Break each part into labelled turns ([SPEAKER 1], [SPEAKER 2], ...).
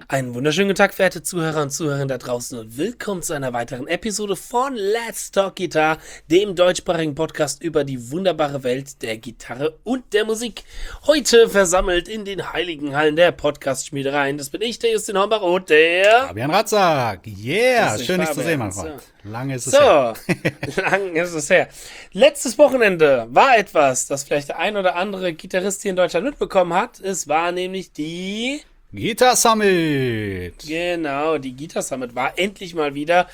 [SPEAKER 1] Einen wunderschönen guten Tag, verehrte Zuhörer und Zuhörerinnen da draußen und willkommen zu einer weiteren Episode von Let's Talk Guitar, dem deutschsprachigen Podcast über die wunderbare Welt der Gitarre und der Musik. Heute versammelt in den heiligen Hallen der Podcast-Schmiedereien. Das bin ich, der Justin Hornbach und der
[SPEAKER 2] Fabian Ratzak. Yeah, schön dich zu sehen, mein Freund. Lange ist es
[SPEAKER 1] her. Lange ist es her. Letztes Wochenende war etwas, das vielleicht der ein oder andere Gitarrist hier in Deutschland mitbekommen hat. Es war nämlich die
[SPEAKER 2] Guitar Summit.
[SPEAKER 1] Genau, die Guitar Summit war endlich mal wieder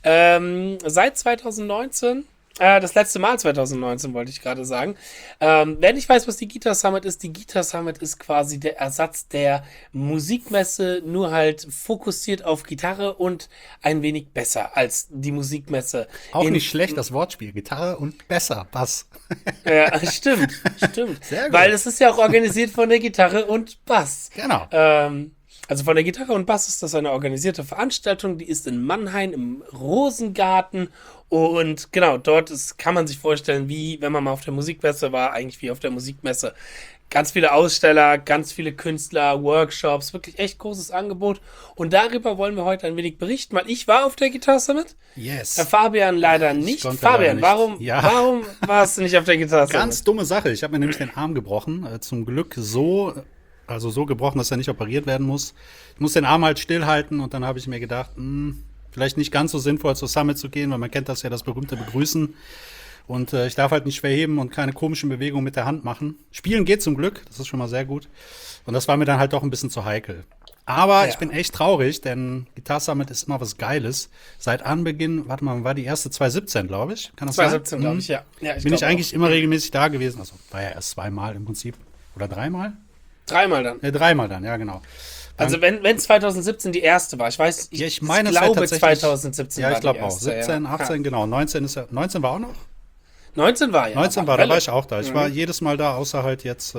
[SPEAKER 1] seit 2019, das letzte Mal 2019 wollte ich gerade sagen. Wer nicht weiß, was die Guitar Summit ist quasi der Ersatz der Musikmesse, nur halt fokussiert auf Gitarre und ein wenig besser als die Musikmesse.
[SPEAKER 2] Auch nicht schlecht, das Wortspiel. Gitarre und besser, Bass.
[SPEAKER 1] Ja, stimmt.
[SPEAKER 2] Sehr gut.
[SPEAKER 1] Weil es ist ja auch organisiert von der Gitarre und Bass.
[SPEAKER 2] Genau.
[SPEAKER 1] Also von der Gitarre und Bass ist das eine organisierte Veranstaltung, die ist in Mannheim im Rosengarten und genau, dort kann man sich vorstellen, wie, wenn man mal auf der Musikmesse war, eigentlich wie auf der Musikmesse. Ganz viele Aussteller, ganz viele Künstler, Workshops, wirklich echt großes Angebot und darüber wollen wir heute ein wenig berichten, weil ich war auf der Guitar Summit.
[SPEAKER 2] Yes.
[SPEAKER 1] Fabian leider nicht. Fabian, warum warst du nicht auf der Guitar Summit?
[SPEAKER 2] Ganz dumme Sache, ich habe mir nämlich den Arm gebrochen, zum Glück so gebrochen, dass er nicht operiert werden muss. Ich muss den Arm halt stillhalten und dann habe ich mir gedacht, vielleicht nicht ganz so sinnvoll zur Summit zu gehen, weil man kennt das ja, das berühmte Begrüßen. Und ich darf halt nicht schwer heben und keine komischen Bewegungen mit der Hand machen. Spielen geht zum Glück, das ist schon mal sehr gut. Und das war mir dann halt doch ein bisschen zu heikel. Aber ich bin echt traurig, denn Guitar Summit ist immer was Geiles. Seit Anbeginn, war die erste 2017, glaube ich. Kann das
[SPEAKER 1] 2017, glaube ich, ja.
[SPEAKER 2] Bin ich eigentlich immer regelmäßig da gewesen. Also war ja erst zweimal im Prinzip. Oder dreimal?
[SPEAKER 1] Dreimal dann.
[SPEAKER 2] Dreimal dann, ja, genau.
[SPEAKER 1] Also wenn 2017 die erste war, ich glaube 2017
[SPEAKER 2] war
[SPEAKER 1] die erste.
[SPEAKER 2] Ja, ich glaube auch. 17, 18, genau. 19 war auch noch?
[SPEAKER 1] 19 war, ja.
[SPEAKER 2] 19 war, da war ich auch da. Ich war jedes Mal da, außer halt jetzt,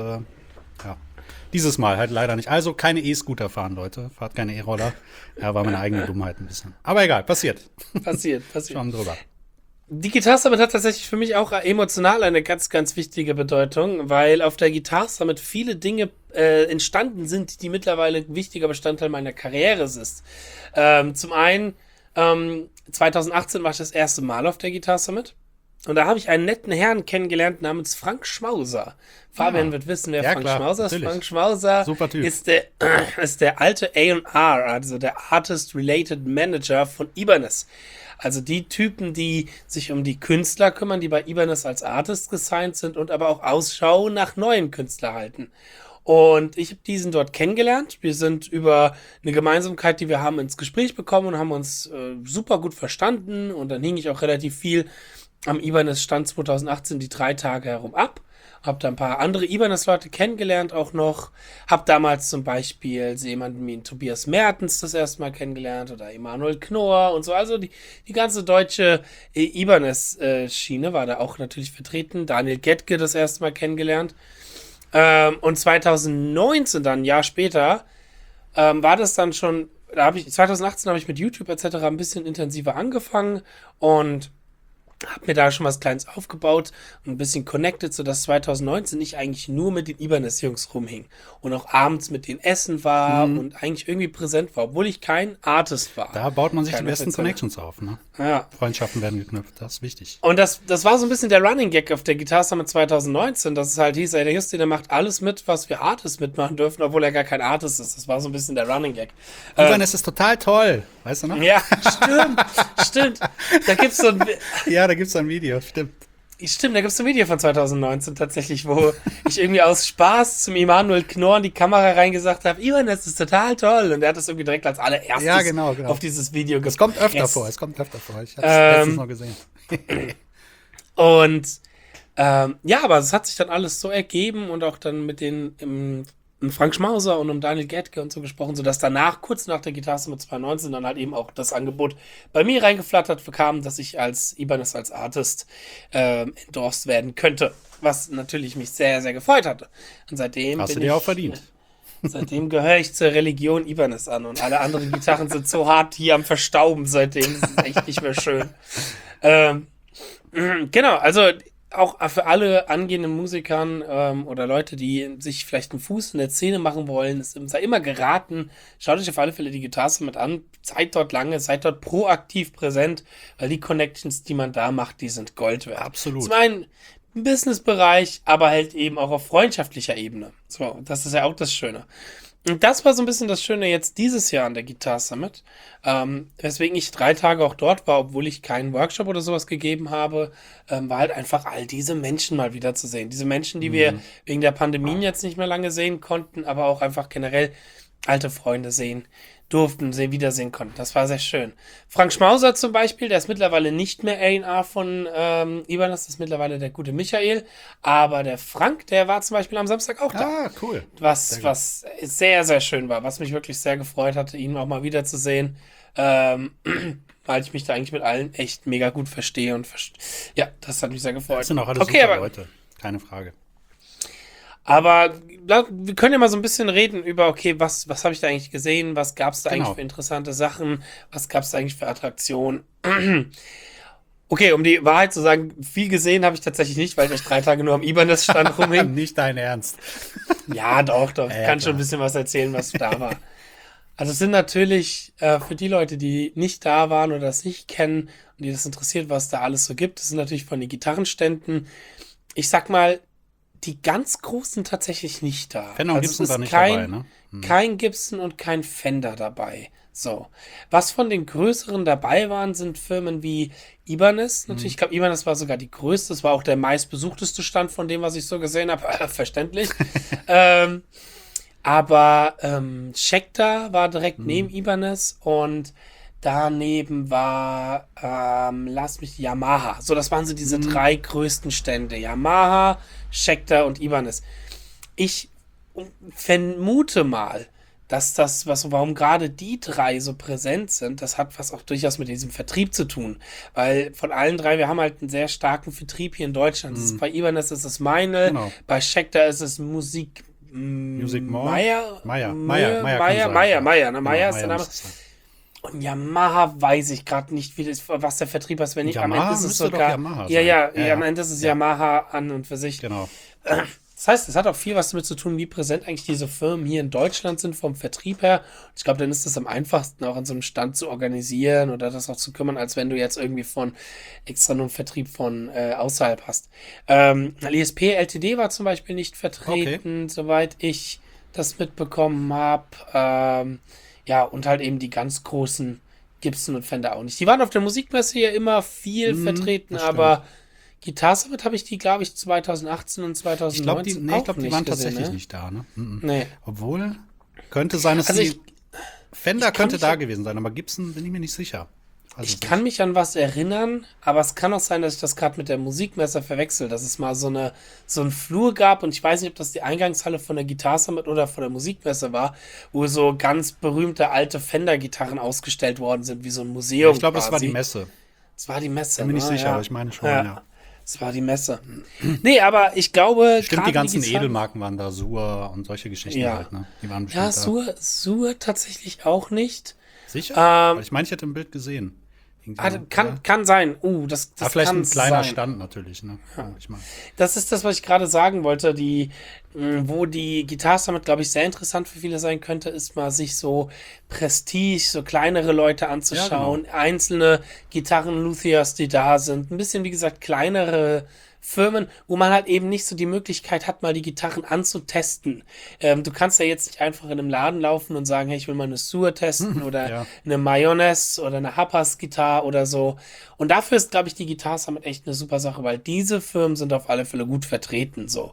[SPEAKER 2] dieses Mal halt leider nicht. Also keine E-Scooter fahren, Leute. Fahrt keine E-Roller. Ja, war meine eigene Dummheit ein bisschen. Aber egal, passiert.
[SPEAKER 1] Passiert.
[SPEAKER 2] Schon drüber.
[SPEAKER 1] Die Guitar Summit hat tatsächlich für mich auch emotional eine ganz, ganz wichtige Bedeutung, weil auf der Guitar Summit viele Dinge entstanden sind, die mittlerweile ein wichtiger Bestandteil meiner Karriere sind. Zum einen, 2018 war ich das erste Mal auf der Guitar Summit und da habe ich einen netten Herrn kennengelernt namens Frank Schmauser. Fabian wird wissen, wer Frank Schmauser ist. Frank Schmauser
[SPEAKER 2] Super Typ.
[SPEAKER 1] ist der alte A&R, also der Artist Related Manager von Ibanez. Also die Typen, die sich um die Künstler kümmern, die bei Ibanez als Artist gesigned sind und aber auch Ausschau nach neuen Künstlern halten. Und ich habe diesen dort kennengelernt. Wir sind über eine Gemeinsamkeit, die wir haben, ins Gespräch bekommen und haben uns super gut verstanden. Und dann hing ich auch relativ viel am Ibanez-Stand 2018 die 3 Tage herum ab. Hab da ein paar andere Ibanez-Leute kennengelernt auch noch. Hab damals zum Beispiel jemanden wie Tobias Mertens das erste Mal kennengelernt oder Emanuel Knorr und so. Also die ganze deutsche Ibanez-Schiene war da auch natürlich vertreten. Daniel Gettke das erste Mal kennengelernt. Und 2019 dann, ein Jahr später, war das dann schon, 2018 habe ich mit YouTube etc. ein bisschen intensiver angefangen und habe mir da schon was Kleines aufgebaut und ein bisschen connected, sodass 2019 ich eigentlich nur mit den Ibanez-Jungs rumhing und auch abends mit denen essen war und eigentlich irgendwie präsent war, obwohl ich kein Artist war.
[SPEAKER 2] Da baut man sich die besten Connections auf, ne?
[SPEAKER 1] Ja.
[SPEAKER 2] Freundschaften werden geknüpft, das ist wichtig.
[SPEAKER 1] Und das war so ein bisschen der Running Gag auf der Guitar Summit 2019, dass es halt hieß, der Justin, der macht alles mit, was wir Artists mitmachen dürfen, obwohl er gar kein Artist ist. Das war so ein bisschen der Running Gag.
[SPEAKER 2] Ibanez ist total toll, weißt du noch?
[SPEAKER 1] Ja, stimmt. Da gibt's so ein...
[SPEAKER 2] Ja, da gibt's ein Video, stimmt.
[SPEAKER 1] Stimmt, da gibt es ein Video von 2019 tatsächlich, wo ich irgendwie aus Spaß zum Emanuel Knorr in die Kamera reingesagt habe, Ibanez ist total toll. Und er hat das irgendwie direkt als allererstes
[SPEAKER 2] genau.
[SPEAKER 1] auf dieses Video
[SPEAKER 2] gepresst. Es kommt öfter vor. Ich habe es letztens noch gesehen.
[SPEAKER 1] Und aber es hat sich dann alles so ergeben und auch dann mit den Frank Schmauser und Daniel Gettke und so gesprochen, sodass danach, kurz nach der Guitar Summit 2019, dann halt eben auch das Angebot bei mir reingeflattert bekam, dass ich als Ibanez als Artist endorsed werden könnte. Was natürlich mich sehr, sehr gefreut hatte. Und seitdem
[SPEAKER 2] hast du dir auch verdient.
[SPEAKER 1] Seitdem gehöre ich zur Religion Ibanez an und alle anderen Gitarren sind so hart hier am Verstauben seitdem. Das ist echt nicht mehr schön. Genau, also auch für alle angehenden Musikern oder Leute, die sich vielleicht einen Fuß in der Szene machen wollen, es sei immer geraten, schaut euch auf alle Fälle die Guitar Summit an, seid dort lange, seid dort proaktiv präsent, weil die Connections, die man da macht, die sind Gold wert.
[SPEAKER 2] Absolut.
[SPEAKER 1] Zum einen im Business-Bereich, aber halt eben auch auf freundschaftlicher Ebene. So, das ist ja auch das Schöne. Und das war so ein bisschen das Schöne jetzt dieses Jahr an der Guitar Summit, weswegen ich 3 Tage auch dort war, obwohl ich keinen Workshop oder sowas gegeben habe, war halt einfach all diese Menschen mal wieder zu sehen. Diese Menschen, die wir wegen der Pandemie jetzt nicht mehr lange sehen konnten, aber auch einfach generell alte Freunde sehen durften, wiedersehen konnten. Das war sehr schön. Frank Schmauser zum Beispiel, der ist mittlerweile nicht mehr A&R von Ibanez, das ist mittlerweile der gute Michael, aber der Frank, der war zum Beispiel am Samstag auch da.
[SPEAKER 2] Ah, cool.
[SPEAKER 1] Was sehr, sehr schön war, was mich wirklich sehr gefreut hatte, ihn auch mal wiederzusehen, weil ich mich da eigentlich mit allen echt mega gut verstehe und ja, das hat mich sehr gefreut.
[SPEAKER 2] Das sind auch alle
[SPEAKER 1] okay,
[SPEAKER 2] super
[SPEAKER 1] aber,
[SPEAKER 2] Leute, keine Frage.
[SPEAKER 1] Aber wir können ja mal so ein bisschen reden über, okay, was habe ich da eigentlich gesehen, was gab es da eigentlich für interessante Sachen, was gab es da eigentlich für Attraktionen. Okay, um die Wahrheit zu sagen, viel gesehen habe ich tatsächlich nicht, weil ich 3 Tage nur am Ibanez-Stand rumhing.
[SPEAKER 2] Nicht dein Ernst.
[SPEAKER 1] Ja, doch. Ich kann schon ein bisschen was erzählen, was da war. Also es sind natürlich für die Leute, die nicht da waren oder das nicht kennen und die das interessiert, was da alles so gibt, das sind natürlich von den Gitarrenständen, ich sag mal, die ganz großen tatsächlich nicht da.
[SPEAKER 2] Fender und Gibson
[SPEAKER 1] es ist
[SPEAKER 2] war nicht dabei, ne?
[SPEAKER 1] Kein Gibson und kein Fender dabei. So. Was von den größeren dabei waren, sind Firmen wie Ibanez. Natürlich, ich glaube, Ibanez war sogar die größte. Es war auch der meistbesuchteste Stand von dem, was ich so gesehen habe. Verständlich. Aber Schecter war direkt neben Ibanez und daneben war, Yamaha. So, das waren so diese 3 größten Stände. Yamaha, Schecter und Ibanez. Ich vermute mal, dass warum gerade die 3 so präsent sind, das hat was auch durchaus mit diesem Vertrieb zu tun. Weil von allen 3, wir haben halt einen sehr starken Vertrieb hier in Deutschland. Das ist, bei Ibanez ist es Meinl,
[SPEAKER 2] Genau.
[SPEAKER 1] bei Schecter ist es Music
[SPEAKER 2] More?
[SPEAKER 1] Meier,
[SPEAKER 2] Meier
[SPEAKER 1] ist der Name. Und Yamaha weiß ich gerade nicht, was der Vertrieb ist. Wenn nicht, am Ende ist es sogar.
[SPEAKER 2] Yamaha
[SPEAKER 1] am Ende ist es Yamaha an und für sich.
[SPEAKER 2] Genau.
[SPEAKER 1] Das heißt, es hat auch viel was damit zu tun, wie präsent eigentlich diese Firmen hier in Deutschland sind vom Vertrieb her. Und ich glaube, dann ist es am einfachsten, auch an so einem Stand zu organisieren oder das auch zu kümmern, als wenn du jetzt irgendwie von extra nur einen Vertrieb von außerhalb hast. ISP LTD war zum Beispiel nicht vertreten, soweit ich das mitbekommen habe. Ja, und halt eben die ganz großen Gibson und Fender auch nicht. Die waren auf der Musikmesse ja immer viel vertreten, aber Guitar Summit habe ich die, glaube ich, 2018 und 2019
[SPEAKER 2] Ich glaube, die waren tatsächlich nicht da, ne?
[SPEAKER 1] Nee.
[SPEAKER 2] Obwohl, könnte sein, dass Fender könnte da gewesen sein, aber Gibson bin ich mir nicht sicher. Also
[SPEAKER 1] ich kann mich an was erinnern, aber es kann auch sein, dass ich das gerade mit der Musikmesse verwechsel, dass es mal so einen Flur gab und ich weiß nicht, ob das die Eingangshalle von der Guitar Summit oder von der Musikmesse war, wo so ganz berühmte alte Fender-Gitarren ausgestellt worden sind, wie so ein Museum.
[SPEAKER 2] Ich glaube, das war die Messe.
[SPEAKER 1] Es war die Messe.
[SPEAKER 2] Bin mir nicht sicher, aber ich meine schon, ja.
[SPEAKER 1] Es war die Messe. Nee, aber ich glaube,
[SPEAKER 2] stimmt, die ganzen Edelmarken waren da, Sur und solche Geschichten halt, ne? Die waren bestimmt
[SPEAKER 1] da. Sur tatsächlich auch nicht.
[SPEAKER 2] Sicher? Weil ich meine, ich hätte ein Bild gesehen.
[SPEAKER 1] Kann sein. Das
[SPEAKER 2] vielleicht
[SPEAKER 1] kann
[SPEAKER 2] ein kleiner
[SPEAKER 1] sein.
[SPEAKER 2] Stand natürlich, ne?
[SPEAKER 1] Ja.
[SPEAKER 2] Ich mein.
[SPEAKER 1] Das ist das, was ich gerade sagen wollte. Wo die Guitar Summit, glaube ich, sehr interessant für viele sein könnte, ist mal sich so Prestige, so kleinere Leute anzuschauen. Ja, genau. Einzelne Gitarren-Luthiers, die da sind. Ein bisschen, wie gesagt, kleinere Firmen, wo man halt eben nicht so die Möglichkeit hat, mal die Gitarren anzutesten. Du kannst ja jetzt nicht einfach in einem Laden laufen und sagen, hey, ich will mal eine Sur testen oder eine Mayonnaise oder eine Hapas-Gitarre oder so. Und dafür ist, glaube ich, die Guitar Summit echt eine super Sache, weil diese Firmen sind auf alle Fälle gut vertreten, so.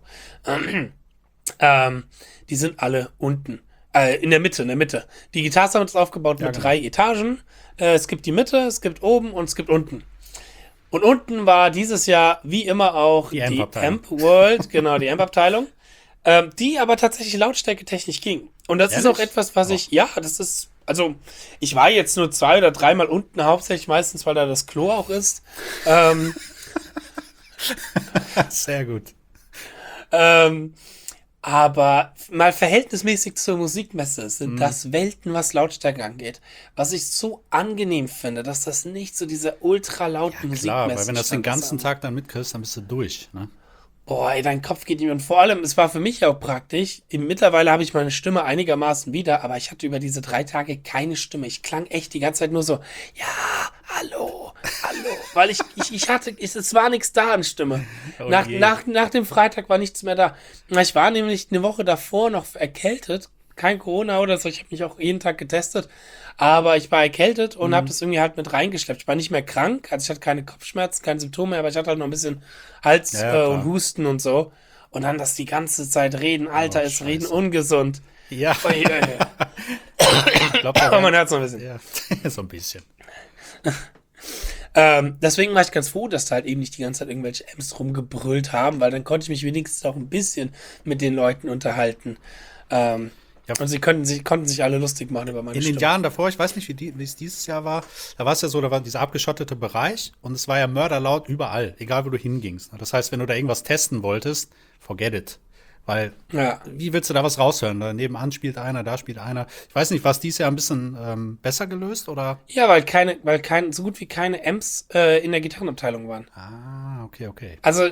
[SPEAKER 1] Die sind alle unten. In der Mitte. Die Guitar Summit ist aufgebaut mit 3 Etagen. Es gibt die Mitte, es gibt oben und es gibt unten. Und unten war dieses Jahr, wie immer auch, die Amp World, genau, die Amp-Abteilung, die aber tatsächlich lautstärketechnisch ging. Und das ist auch etwas, was also ich war jetzt nur 2 oder 3 Mal unten, hauptsächlich meistens, weil da das Klo auch ist.
[SPEAKER 2] Sehr gut.
[SPEAKER 1] Aber mal verhältnismäßig zur Musikmesse sind das Welten, was Lautstärke angeht. Was ich so angenehm finde, dass das nicht so diese ultra lauten
[SPEAKER 2] Klar,
[SPEAKER 1] Musikmessen
[SPEAKER 2] weil wenn du das den ganzen Tag dann mitkriegst, dann bist du durch. Ne?
[SPEAKER 1] Boah, ey, dein Kopf geht nicht mehr. Und vor allem, es war für mich auch praktisch. Mittlerweile habe ich meine Stimme einigermaßen wieder, aber ich hatte über diese 3 Tage keine Stimme. Ich klang echt die ganze Zeit nur so, ja, hallo, hallo. Weil es war nichts da an Stimme.
[SPEAKER 2] Oh
[SPEAKER 1] Nach,
[SPEAKER 2] je.
[SPEAKER 1] nach dem Freitag war nichts mehr da. Ich war nämlich eine Woche davor noch erkältet. Kein Corona oder so. Ich habe mich auch jeden Tag getestet. Aber ich war erkältet und habe das irgendwie halt mit reingeschleppt. Ich war nicht mehr krank. Also ich hatte keine Kopfschmerzen, keine Symptome mehr, aber ich hatte halt noch ein bisschen Hals
[SPEAKER 2] Ja, klar.
[SPEAKER 1] und Husten und so. Und dann das die ganze Zeit reden. Alter, ist
[SPEAKER 2] Scheiße.
[SPEAKER 1] Reden ungesund.
[SPEAKER 2] Ja,
[SPEAKER 1] Ui, ui, ui.
[SPEAKER 2] ich glaube,
[SPEAKER 1] Aber man hört so ein bisschen.
[SPEAKER 2] ja, so ein bisschen.
[SPEAKER 1] Deswegen war ich ganz froh, dass da halt eben nicht die ganze Zeit irgendwelche Amps rumgebrüllt haben, weil dann konnte ich mich wenigstens auch ein bisschen mit den Leuten unterhalten. Und sie konnten sich alle lustig machen über meine
[SPEAKER 2] In den
[SPEAKER 1] Stimme.
[SPEAKER 2] Jahren davor, ich weiß nicht, wie es dieses Jahr war, da war es ja so, da war dieser abgeschottete Bereich und es war ja mörderlaut überall, egal wo du hingingst. Das heißt, wenn du da irgendwas testen wolltest, forget it. Weil,
[SPEAKER 1] Ja.
[SPEAKER 2] wie willst du da was raushören? Da nebenan spielt einer, da spielt einer. Ich weiß nicht, war es dieses Jahr ein bisschen besser gelöst oder?
[SPEAKER 1] Ja, weil so gut wie keine Amps in der Gitarrenabteilung waren.
[SPEAKER 2] Ah, okay.
[SPEAKER 1] Also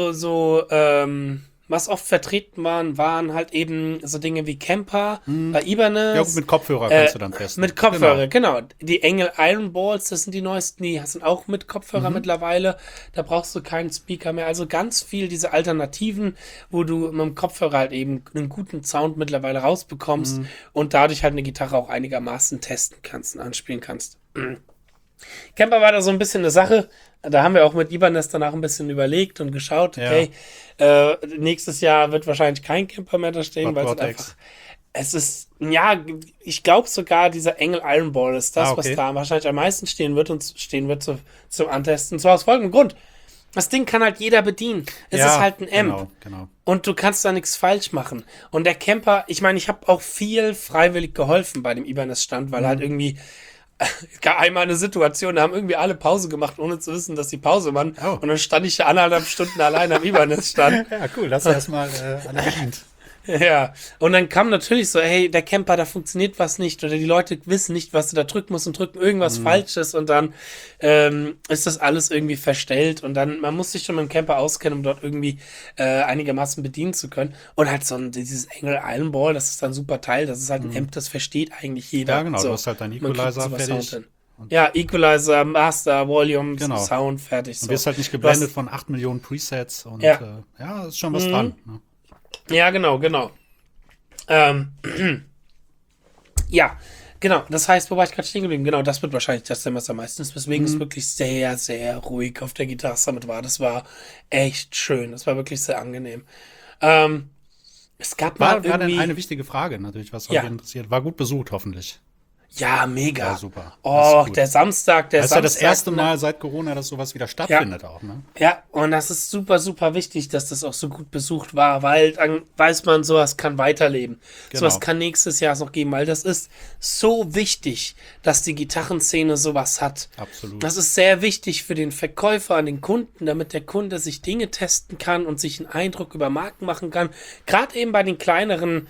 [SPEAKER 1] was oft vertreten waren halt eben so Dinge wie Kemper bei Ibanez.
[SPEAKER 2] Ja, gut, mit Kopfhörer kannst du dann testen.
[SPEAKER 1] Mit Kopfhörer, genau. Die Engel Iron Balls, das sind die neuesten, die sind auch mit Kopfhörer mittlerweile. Da brauchst du keinen Speaker mehr. Also ganz viel diese Alternativen, wo du mit dem Kopfhörer halt eben einen guten Sound mittlerweile rausbekommst und dadurch halt eine Gitarre auch einigermaßen testen kannst und anspielen kannst. Camper war da so ein bisschen eine Sache. Da haben wir auch mit Ibanez danach ein bisschen überlegt und geschaut, okay, nächstes Jahr wird wahrscheinlich kein Camper mehr da stehen, weil es einfach, es ist, ja, ich glaube sogar, dieser Engel Iron Ball ist das, was da wahrscheinlich am meisten stehen wird zum Antesten. Und zwar aus folgendem Grund. Das Ding kann halt jeder bedienen. Es ist halt ein Amp.
[SPEAKER 2] Genau.
[SPEAKER 1] Und du kannst da nichts falsch machen. Und der Camper, ich meine, ich habe auch viel freiwillig geholfen bei dem Ibanez-Stand, weil halt irgendwie es gab einmal eine Situation, da haben irgendwie alle Pause gemacht, ohne zu wissen, dass sie Pause machen.
[SPEAKER 2] Oh.
[SPEAKER 1] Und dann stand ich da 1,5 Stunden allein am Ibanez-Stand.
[SPEAKER 2] Ja, cool, das erstmal alle bedient.
[SPEAKER 1] Ja, und dann kam natürlich so, hey, der Camper, da funktioniert was nicht oder die Leute wissen nicht, was du da drücken musst und drücken irgendwas Falsches und dann ist das alles irgendwie verstellt und dann, man muss sich schon mit dem Camper auskennen, um dort irgendwie einigermaßen bedienen zu können und halt dieses Engel Iron Ball, das ist dann ein super Teil, das ist halt ein Amp, das versteht eigentlich jeder.
[SPEAKER 2] Ja, genau,
[SPEAKER 1] so,
[SPEAKER 2] du hast halt deinen
[SPEAKER 1] man kriegt
[SPEAKER 2] Equalizer
[SPEAKER 1] super
[SPEAKER 2] fertig.
[SPEAKER 1] Sound hin. Ja, Equalizer, Master, Volume,
[SPEAKER 2] Genau.
[SPEAKER 1] Sound, fertig.
[SPEAKER 2] Du
[SPEAKER 1] So.
[SPEAKER 2] wirst halt nicht
[SPEAKER 1] Du
[SPEAKER 2] geblendet
[SPEAKER 1] hast-
[SPEAKER 2] von 8 Millionen Presets und
[SPEAKER 1] Ja.
[SPEAKER 2] ja, ist schon was dran. Ne?
[SPEAKER 1] Ja, genau. Ja, genau. Das heißt, wo war ich gerade stehen geblieben? Genau, das wird wahrscheinlich das Semester meistens, weswegen es wirklich sehr, sehr ruhig auf der Guitar Summit war. Das war echt schön. Das war wirklich sehr angenehm. Es gab
[SPEAKER 2] War
[SPEAKER 1] mal
[SPEAKER 2] dann
[SPEAKER 1] irgendwie...
[SPEAKER 2] eine wichtige Frage natürlich, was euch
[SPEAKER 1] Ja.
[SPEAKER 2] interessiert. War gut besucht, hoffentlich.
[SPEAKER 1] Ja, mega.
[SPEAKER 2] Ja, super. Das
[SPEAKER 1] Oh,
[SPEAKER 2] ist gut.
[SPEAKER 1] der Samstag,
[SPEAKER 2] Das ist ja das erste Mal seit Corona, dass sowas wieder stattfindet auch, ne?
[SPEAKER 1] Ja, und das ist super, super wichtig, dass das auch so gut besucht war, weil dann weiß man, sowas kann weiterleben.
[SPEAKER 2] Genau.
[SPEAKER 1] Sowas kann nächstes Jahr noch geben, weil das ist so wichtig, dass die Gitarrenszene sowas hat.
[SPEAKER 2] Absolut.
[SPEAKER 1] Das ist sehr wichtig für den Verkäufer an den Kunden, damit der Kunde sich Dinge testen kann und sich einen Eindruck über Marken machen kann. Gerade eben bei den kleineren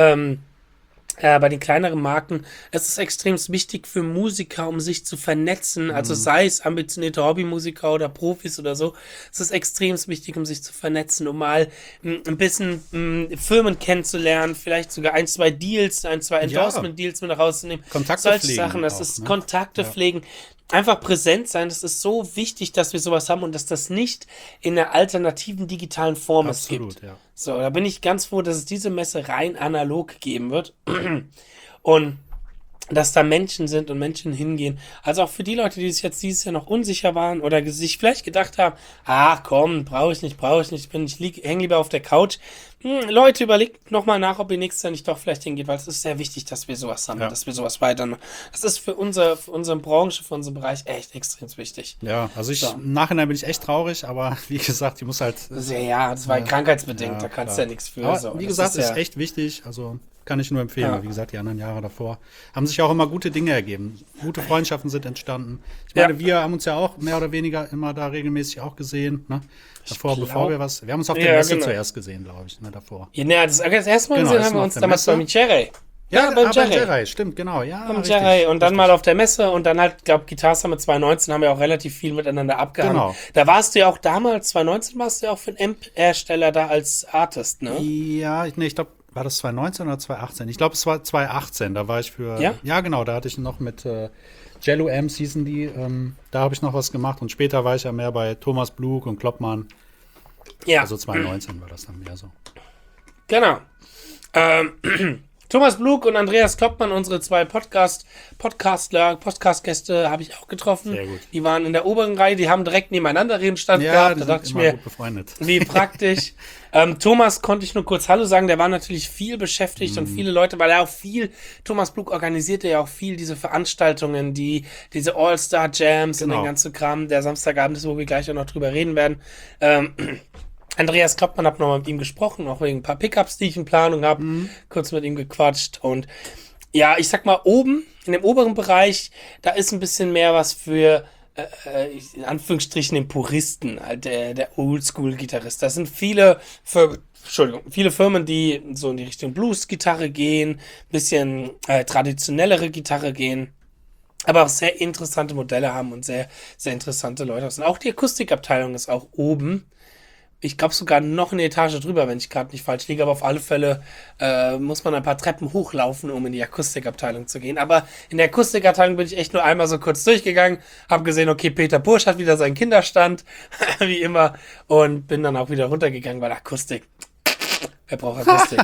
[SPEAKER 1] Marken, es ist extrem wichtig für Musiker, um sich zu vernetzen, also sei es ambitionierte Hobbymusiker oder Profis oder so, es ist extrem wichtig, um sich zu vernetzen, um mal ein bisschen Firmen kennenzulernen, vielleicht sogar ein, zwei Endorsement-Deals mit rauszunehmen.
[SPEAKER 2] Kontakte
[SPEAKER 1] Solche
[SPEAKER 2] pflegen
[SPEAKER 1] Sachen, das
[SPEAKER 2] auch,
[SPEAKER 1] ist
[SPEAKER 2] ne?
[SPEAKER 1] Kontakte pflegen. Einfach präsent sein, das ist so wichtig, dass wir sowas haben und dass das nicht in der alternativen digitalen Form es
[SPEAKER 2] Absolut,
[SPEAKER 1] gibt.
[SPEAKER 2] ja.
[SPEAKER 1] So, da bin ich ganz froh, dass es diese Messe rein analog geben wird und dass da Menschen sind und Menschen hingehen. Also auch für die Leute, die sich jetzt dieses Jahr noch unsicher waren oder sich vielleicht gedacht haben, ach komm, brauche ich nicht, hänge lieber auf der Couch. Leute, überlegt nochmal nach, ob ihr nächstes Jahr nicht doch vielleicht hingeht, weil es ist sehr wichtig, dass wir sowas haben, dass wir sowas weitermachen. Das ist für unsere Branche, für unseren Bereich echt extrem wichtig.
[SPEAKER 2] Ja, also im Nachhinein bin ich echt traurig, aber wie gesagt, ich muss halt.
[SPEAKER 1] Ja, das war krankheitsbedingt, da kannst du
[SPEAKER 2] klar.
[SPEAKER 1] ja nichts für.
[SPEAKER 2] Aber
[SPEAKER 1] so.
[SPEAKER 2] wie
[SPEAKER 1] Das
[SPEAKER 2] gesagt, ist
[SPEAKER 1] ja,
[SPEAKER 2] echt wichtig. Also kann ich nur empfehlen.
[SPEAKER 1] Ja.
[SPEAKER 2] Wie gesagt, die anderen Jahre davor haben sich auch immer gute Dinge ergeben. Gute Freundschaften sind entstanden. Ich meine, wir haben uns ja auch mehr oder weniger immer da regelmäßig auch gesehen. Ne? Davor, bevor wir haben uns auf der Messe zuerst gesehen, glaube ich, ne, davor.
[SPEAKER 1] Ja, das erste Mal gesehen haben wir uns damals bei Jerry.
[SPEAKER 2] Ja, beim Jerry, stimmt, genau. Ja,
[SPEAKER 1] beim Jerry und dann mal auf der Messe und dann halt, glaube Guitar Summit 2019 haben wir auch relativ viel miteinander abgehangen. Genau. Da warst du ja auch damals, 2019 warst du ja auch für einen Amp-Hersteller da als Artist, ne?
[SPEAKER 2] Ja, ich glaube, war das 2019 oder 2018? Ich glaube, es war 2018, da war ich für, ja genau, da hatte ich noch mit Jello Amp Season die, da habe ich noch was gemacht und später war ich ja mehr bei Thomas Blug und Kloppmann. Ja. Also 2019 war das dann mehr so.
[SPEAKER 1] Genau. Thomas Blug und Andreas Kloppmann, unsere zwei Podcast-Gäste, habe ich auch getroffen.
[SPEAKER 2] Sehr gut.
[SPEAKER 1] Die waren in der oberen Reihe, die haben direkt nebeneinander ihren Stand gehabt. Da dachte ich mir, wie praktisch. Thomas konnte ich nur kurz Hallo sagen, der war natürlich viel beschäftigt und viele Leute, weil er auch Thomas Blug organisierte ja auch viel diese Veranstaltungen, diese All-Star-Jams und den ganzen Kram, der Samstagabend ist, wo wir gleich auch noch drüber reden werden. Andreas Kloppmann, hab nochmal mit ihm gesprochen, auch wegen ein paar Pickups, die ich in Planung habe, kurz mit ihm gequatscht und ja, ich sag mal, oben, in dem oberen Bereich, da ist ein bisschen mehr was für, in Anführungsstrichen, den Puristen, halt der Oldschool-Gitarrist. Das sind viele Firmen, die so in die Richtung Blues-Gitarre gehen, bisschen traditionellere Gitarre gehen, aber auch sehr interessante Modelle haben und sehr, sehr interessante Leute sind. Auch die Akustikabteilung ist auch oben. Ich glaube sogar noch eine Etage drüber, wenn ich gerade nicht falsch liege, aber auf alle Fälle muss man ein paar Treppen hochlaufen, um in die Akustikabteilung zu gehen. Aber in der Akustikabteilung bin ich echt nur einmal so kurz durchgegangen, habe gesehen, okay, Peter Bursch hat wieder seinen Kinderstand, wie immer, und bin dann auch wieder runtergegangen, weil Akustik, wer braucht Akustik?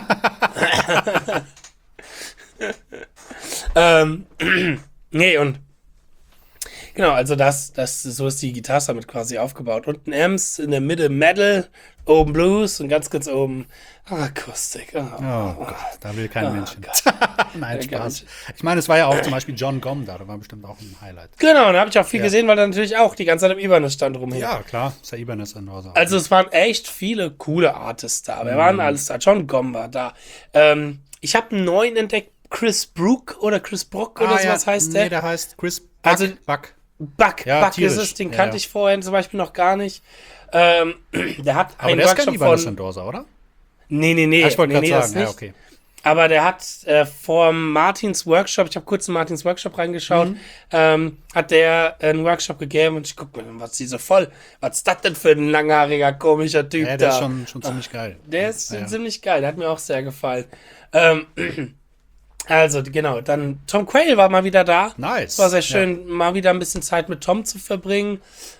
[SPEAKER 1] Nee, und genau, also so ist die Guitar Summit quasi aufgebaut. Unten Amps, in der Mitte Metal, oben Blues und ganz oben Akustik.
[SPEAKER 2] Oh Gott, da will kein Mensch hin. Nein, Spaß. Ich meine, es war ja auch zum Beispiel John Gomm da war bestimmt auch ein Highlight.
[SPEAKER 1] Genau, da habe ich auch viel gesehen, weil da natürlich auch die ganze Zeit im Ibanez stand rumher.
[SPEAKER 2] Ja, klar, ist ja Ibanez in Hause.
[SPEAKER 1] Also es waren echt viele coole Artists da. Wir waren alles da. John Gomm war da. Ich habe einen neuen entdeckt, Chris Brook oder sowas heißt der.
[SPEAKER 2] Nee, der heißt Chris Buck.
[SPEAKER 1] Also, Buck
[SPEAKER 2] tierisch.
[SPEAKER 1] Ist es, den kannte ich vorher zum Beispiel noch gar nicht. Der hat
[SPEAKER 2] aber der ist kein Ibanez Endorser, oder?
[SPEAKER 1] Nee.
[SPEAKER 2] Ich wollte gerade sagen,
[SPEAKER 1] das nicht.
[SPEAKER 2] Ja, okay.
[SPEAKER 1] Aber der hat vor Martins Workshop, ich habe kurz in Martins Workshop reingeschaut, hat der einen Workshop gegeben und ich guck mir, was ist das denn für ein langhaariger, komischer Typ da?
[SPEAKER 2] Der ist schon ziemlich geil.
[SPEAKER 1] Der ist ziemlich geil, der hat mir auch sehr gefallen. Also, genau, dann Tom Quayle war mal wieder da.
[SPEAKER 2] Nice.
[SPEAKER 1] Es war sehr schön, mal wieder ein bisschen Zeit mit Tom zu verbringen.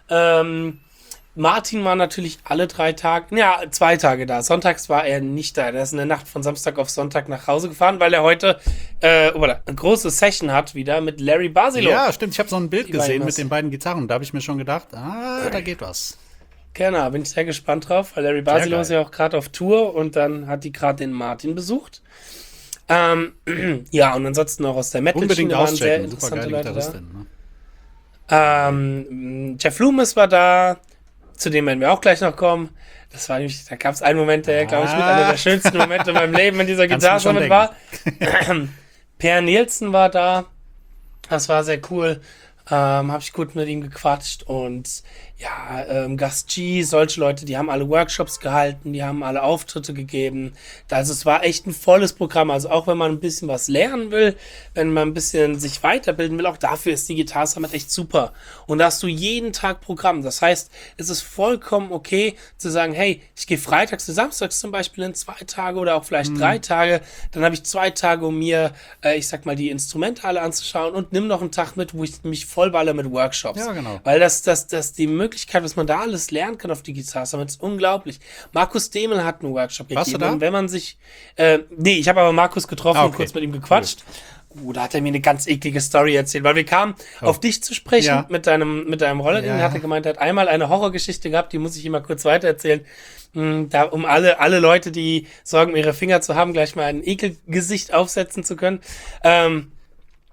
[SPEAKER 1] Martin war natürlich alle 3 Tage, 2 Tage da. Sonntags war er nicht da. Der ist in der Nacht von Samstag auf Sonntag nach Hause gefahren, weil er heute eine große Session hat wieder mit Larry Basilo.
[SPEAKER 2] Ja, stimmt. Ich habe so ein Bild gesehen mit den beiden Gitarren. Da habe ich mir schon gedacht, da geht was.
[SPEAKER 1] Genau, bin ich sehr gespannt drauf, weil Larry Basilo ist ja auch gerade auf Tour und dann hat die gerade den Martin besucht. Ja, und ansonsten auch aus der Metal-Schiene waren sehr interessante Leute da. Jeff Loomis war da, zu dem werden wir auch gleich noch kommen. Das war nämlich, da gab es einen Moment, der, glaube ich, mit einer der schönsten Momente in meinem Leben in dieser Guitar Summit war. Per Nielsen war da. Das war sehr cool. Habe ich gut mit ihm gequatscht und ja, Gus G, solche Leute, die haben alle Workshops gehalten, die haben alle Auftritte gegeben. Also es war echt ein volles Programm. Also auch wenn man ein bisschen was lernen will, wenn man ein bisschen sich weiterbilden will, auch dafür ist die Guitar Summit echt super. Und da hast du jeden Tag Programm. Das heißt, es ist vollkommen okay zu sagen, hey, ich gehe freitags bis samstags zum Beispiel in 2 Tage oder auch vielleicht 3 Tage. Dann habe ich 2 Tage, um mir, ich sag mal, die Instrumente alle anzuschauen und nimm noch einen Tag mit, wo ich mich vollballer mit Workshops.
[SPEAKER 2] Ja, genau.
[SPEAKER 1] Weil das die Möglichkeit, was man da alles lernen kann auf die Guitar Summit, ist unglaublich. Markus Demel hat einen Workshop gegeben.
[SPEAKER 2] Warst du da?
[SPEAKER 1] Und wenn man sich, ich habe aber Markus getroffen und kurz mit ihm gequatscht. Da hat er mir eine ganz eklige Story erzählt, weil wir kamen auf dich zu sprechen mit deinem Roller, den hat er gemeint, er hat einmal eine Horrorgeschichte gehabt, die muss ich ihm mal kurz weitererzählen. Da, um alle Leute, die Sorgen, ihre Finger zu haben, gleich mal ein Ekelgesicht aufsetzen zu können.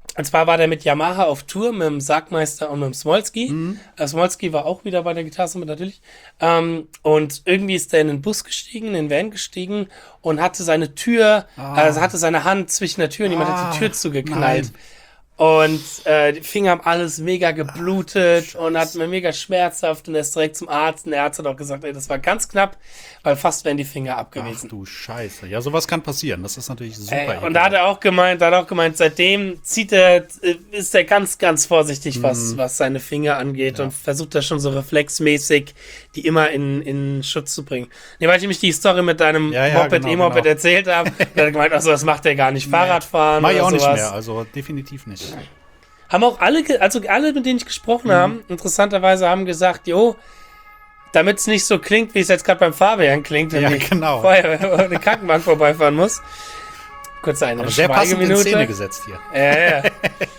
[SPEAKER 1] Und zwar war der mit Yamaha auf Tour, mit dem Sargmeister und mit dem Smolski. Smolski war auch wieder bei der Gitarre natürlich. Und irgendwie ist der in den Bus gestiegen, in den Van gestiegen und hatte seine Tür, also hatte seine Hand zwischen der Tür und jemand hat die Tür zugeknallt.
[SPEAKER 2] Nein.
[SPEAKER 1] Und die Finger haben alles mega geblutet und hat mir mega schmerzhaft und er ist direkt zum Arzt. Und der Arzt hat auch gesagt, ey, das war ganz knapp, weil fast wären die Finger ab gewesen.
[SPEAKER 2] Ach du Scheiße. Ja, sowas kann passieren. Das ist natürlich super.
[SPEAKER 1] Und da hat er auch gemeint, seitdem ist er ganz, ganz vorsichtig, was seine Finger angeht und versucht das schon so reflexmäßig, die immer in Schutz zu bringen. Nee, weil ich nämlich die Story mit deinem E-Moped erzählt habe, und er hat gemeint, also das macht er gar nicht, Fahrradfahren
[SPEAKER 2] Mach ich auch
[SPEAKER 1] sowas.
[SPEAKER 2] nicht mehr, also definitiv nicht.
[SPEAKER 1] Haben auch alle, mit denen ich gesprochen habe, interessanterweise haben gesagt, jo, damit es nicht so klingt, wie es jetzt gerade beim Fabian klingt, wenn die Feuerwehr oder eine Krankenbank vorbeifahren muss. Kurz eine
[SPEAKER 2] Aber sehr passend in
[SPEAKER 1] Schweigeminute.
[SPEAKER 2] Szene gesetzt hier.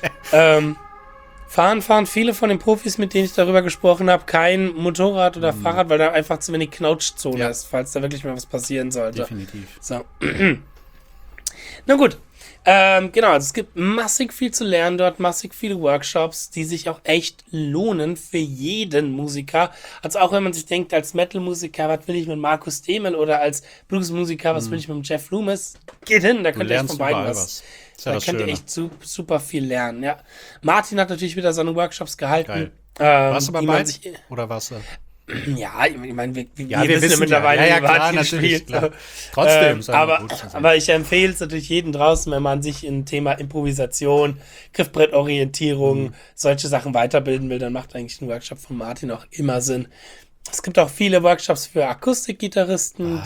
[SPEAKER 1] Fahren viele von den Profis, mit denen ich darüber gesprochen habe, kein Motorrad oder Fahrrad, weil da einfach zu wenig Knautschzone ist, falls da wirklich mal was passieren sollte.
[SPEAKER 2] Definitiv.
[SPEAKER 1] So. Na gut. Genau, also es gibt massig viel zu lernen dort, massig viele Workshops, die sich auch echt lohnen für jeden Musiker. Also auch wenn man sich denkt, als Metal-Musiker, was will ich mit Markus Demel oder als Blues-Musiker, was will ich mit Jeff Loomis? Geht hin, da könnt ihr echt von beiden was.
[SPEAKER 2] Ja,
[SPEAKER 1] da könnt ihr echt super viel lernen, ja. Martin hat natürlich wieder seine Workshops gehalten.
[SPEAKER 2] Warst du bei beiden? Oder warst du?
[SPEAKER 1] Ja, ich meine, wir wissen ja
[SPEAKER 2] mittlerweile,
[SPEAKER 1] wie
[SPEAKER 2] klar,
[SPEAKER 1] Martin spielt.
[SPEAKER 2] Klar. Trotzdem.
[SPEAKER 1] Aber ich empfehle es natürlich jedem draußen, wenn man sich im Thema Improvisation, Griffbrettorientierung, solche Sachen weiterbilden will, dann macht eigentlich ein Workshop von Martin auch immer Sinn. Es gibt auch viele Workshops für Akustikgitarristen,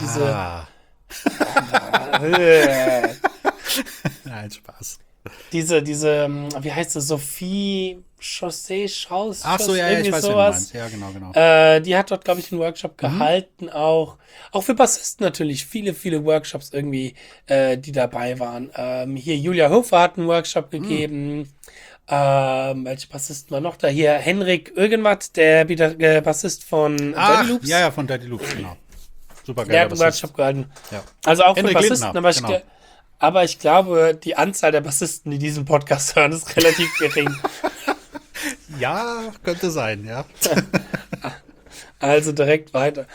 [SPEAKER 2] Nein, Spaß.
[SPEAKER 1] Diese, wie heißt das, Sophie Chaussee Schaus?
[SPEAKER 2] Ach so, ja, ich weiß,
[SPEAKER 1] sowas.
[SPEAKER 2] Ja, genau.
[SPEAKER 1] Die hat dort, glaube ich, einen Workshop gehalten, auch für Bassisten natürlich, viele Workshops irgendwie, die dabei waren. Hier Julia Hofer hat einen Workshop gegeben. Welche Bassisten waren noch da? Hier Henrik irgendwas, der Bassist von Daddy Loops.
[SPEAKER 2] Ja, von Daddy Loops, genau. Super geil.
[SPEAKER 1] Der hat einen Workshop gehalten.
[SPEAKER 2] Ja.
[SPEAKER 1] Also auch
[SPEAKER 2] Henrik
[SPEAKER 1] für Bassisten,
[SPEAKER 2] Lindner,
[SPEAKER 1] aber ich glaube, die Anzahl der Bassisten, die diesen Podcast hören, ist relativ gering.
[SPEAKER 2] Ja, könnte sein, ja.
[SPEAKER 1] Also direkt weiter.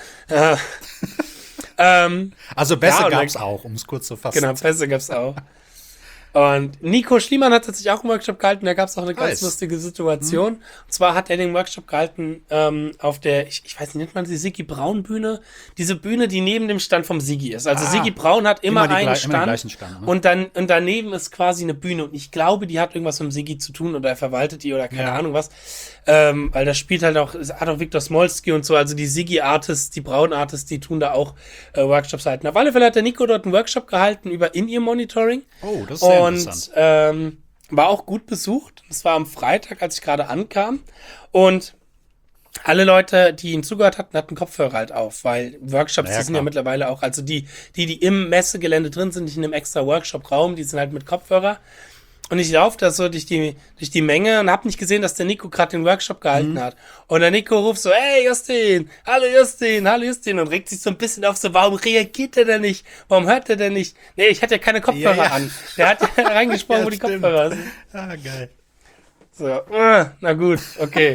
[SPEAKER 2] Also Bässe gab es auch, um es kurz zu fassen.
[SPEAKER 1] Genau, Bässe gab es auch. Und Nico Schliemann hat tatsächlich auch einen Workshop gehalten, da gab es auch eine ganz lustige Situation. Und zwar hat er den Workshop gehalten auf der, ich weiß nicht, nennt man die Sigi Braun Bühne? Diese Bühne, die neben dem Stand vom Sigi ist. Also Sigi Braun hat immer einen Stand,
[SPEAKER 2] Stand, ne?
[SPEAKER 1] und daneben ist quasi eine Bühne. Und ich glaube, die hat irgendwas mit dem Sigi zu tun oder er verwaltet die oder keine Ahnung was. Weil da spielt halt auch, hat auch Viktor Smolski und so, also die Sigi-Artists, die Braun-Artists, die tun da auch Workshops halten. Auf alle Fälle hat der Nico dort einen Workshop gehalten über In-Ear-Monitoring.
[SPEAKER 2] Oh, das ist sehr interessant.
[SPEAKER 1] War auch gut besucht. Das war am Freitag, als ich gerade ankam. Und alle Leute, die ihn zugehört hatten, hatten Kopfhörer halt auf, weil Workshops, die sind ja mittlerweile auch, also die im Messegelände drin sind, nicht in einem extra Workshop-Raum, die sind halt mit Kopfhörer. Und ich laufe da so durch die Menge und habe nicht gesehen, dass der Nico gerade den Workshop gehalten hat. Und der Nico ruft so, hey Justin, hallo Justin, und regt sich so ein bisschen auf, so, warum reagiert er denn nicht? Warum hört er denn nicht? Nee, ich hatte ja keine Kopfhörer an. Der hat ja reingesprochen, wo die Kopfhörer sind.
[SPEAKER 2] Ah, geil.
[SPEAKER 1] So, na gut, okay.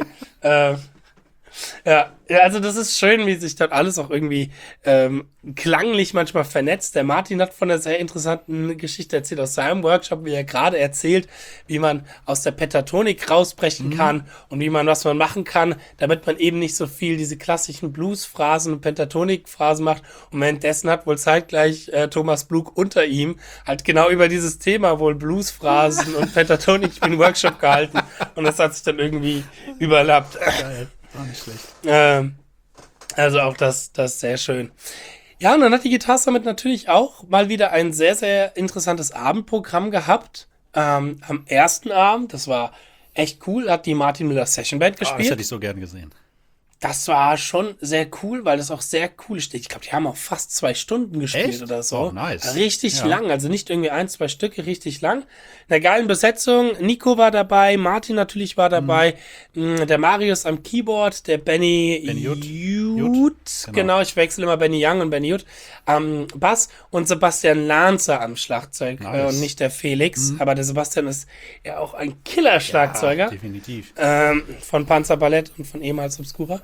[SPEAKER 1] Ja, also das ist schön, wie sich dort alles auch irgendwie klanglich manchmal vernetzt. Der Martin hat von einer sehr interessanten Geschichte erzählt aus seinem Workshop, wie er gerade erzählt, wie man aus der Pentatonik rausbrechen kann und was man machen kann, damit man eben nicht so viel diese klassischen Blues-Phrasen und Pentatonik-Phrasen macht. Und währenddessen hat wohl zeitgleich Thomas Blug unter ihm halt genau über dieses Thema wohl Blues-Phrasen und Pentatonik einen Workshop gehalten und das hat sich dann irgendwie überlappt.
[SPEAKER 2] Geil. War nicht schlecht.
[SPEAKER 1] Also auch das sehr schön. Ja, und dann hat die Guitar Summit natürlich auch mal wieder ein sehr, sehr interessantes Abendprogramm gehabt. Am ersten Abend, das war echt cool, hat die Martin Müller Session Band gespielt.
[SPEAKER 2] Das hätte ich so gern gesehen.
[SPEAKER 1] Das war schon sehr cool, weil das auch sehr cool steht. Ich glaube, die haben auch fast 2 Stunden gespielt
[SPEAKER 2] Echt?
[SPEAKER 1] oder so.
[SPEAKER 2] Oh, nice.
[SPEAKER 1] Richtig
[SPEAKER 2] Ja.
[SPEAKER 1] lang, also nicht irgendwie 1, 2 Stücke, richtig lang. In einer geilen Besetzung. Nico war dabei, Martin natürlich war dabei, der Marius am Keyboard, der Benny
[SPEAKER 2] Jut.
[SPEAKER 1] Jut, genau, ich wechsle immer Benny Young und Benny Jut am Bass und Sebastian Lanzer am Schlagzeug
[SPEAKER 2] Nice.
[SPEAKER 1] und nicht der Felix. Aber der Sebastian ist ja auch ein Killer-Schlagzeuger.
[SPEAKER 2] Ja, definitiv.
[SPEAKER 1] Von Panzerballett und von ehemals Obscura.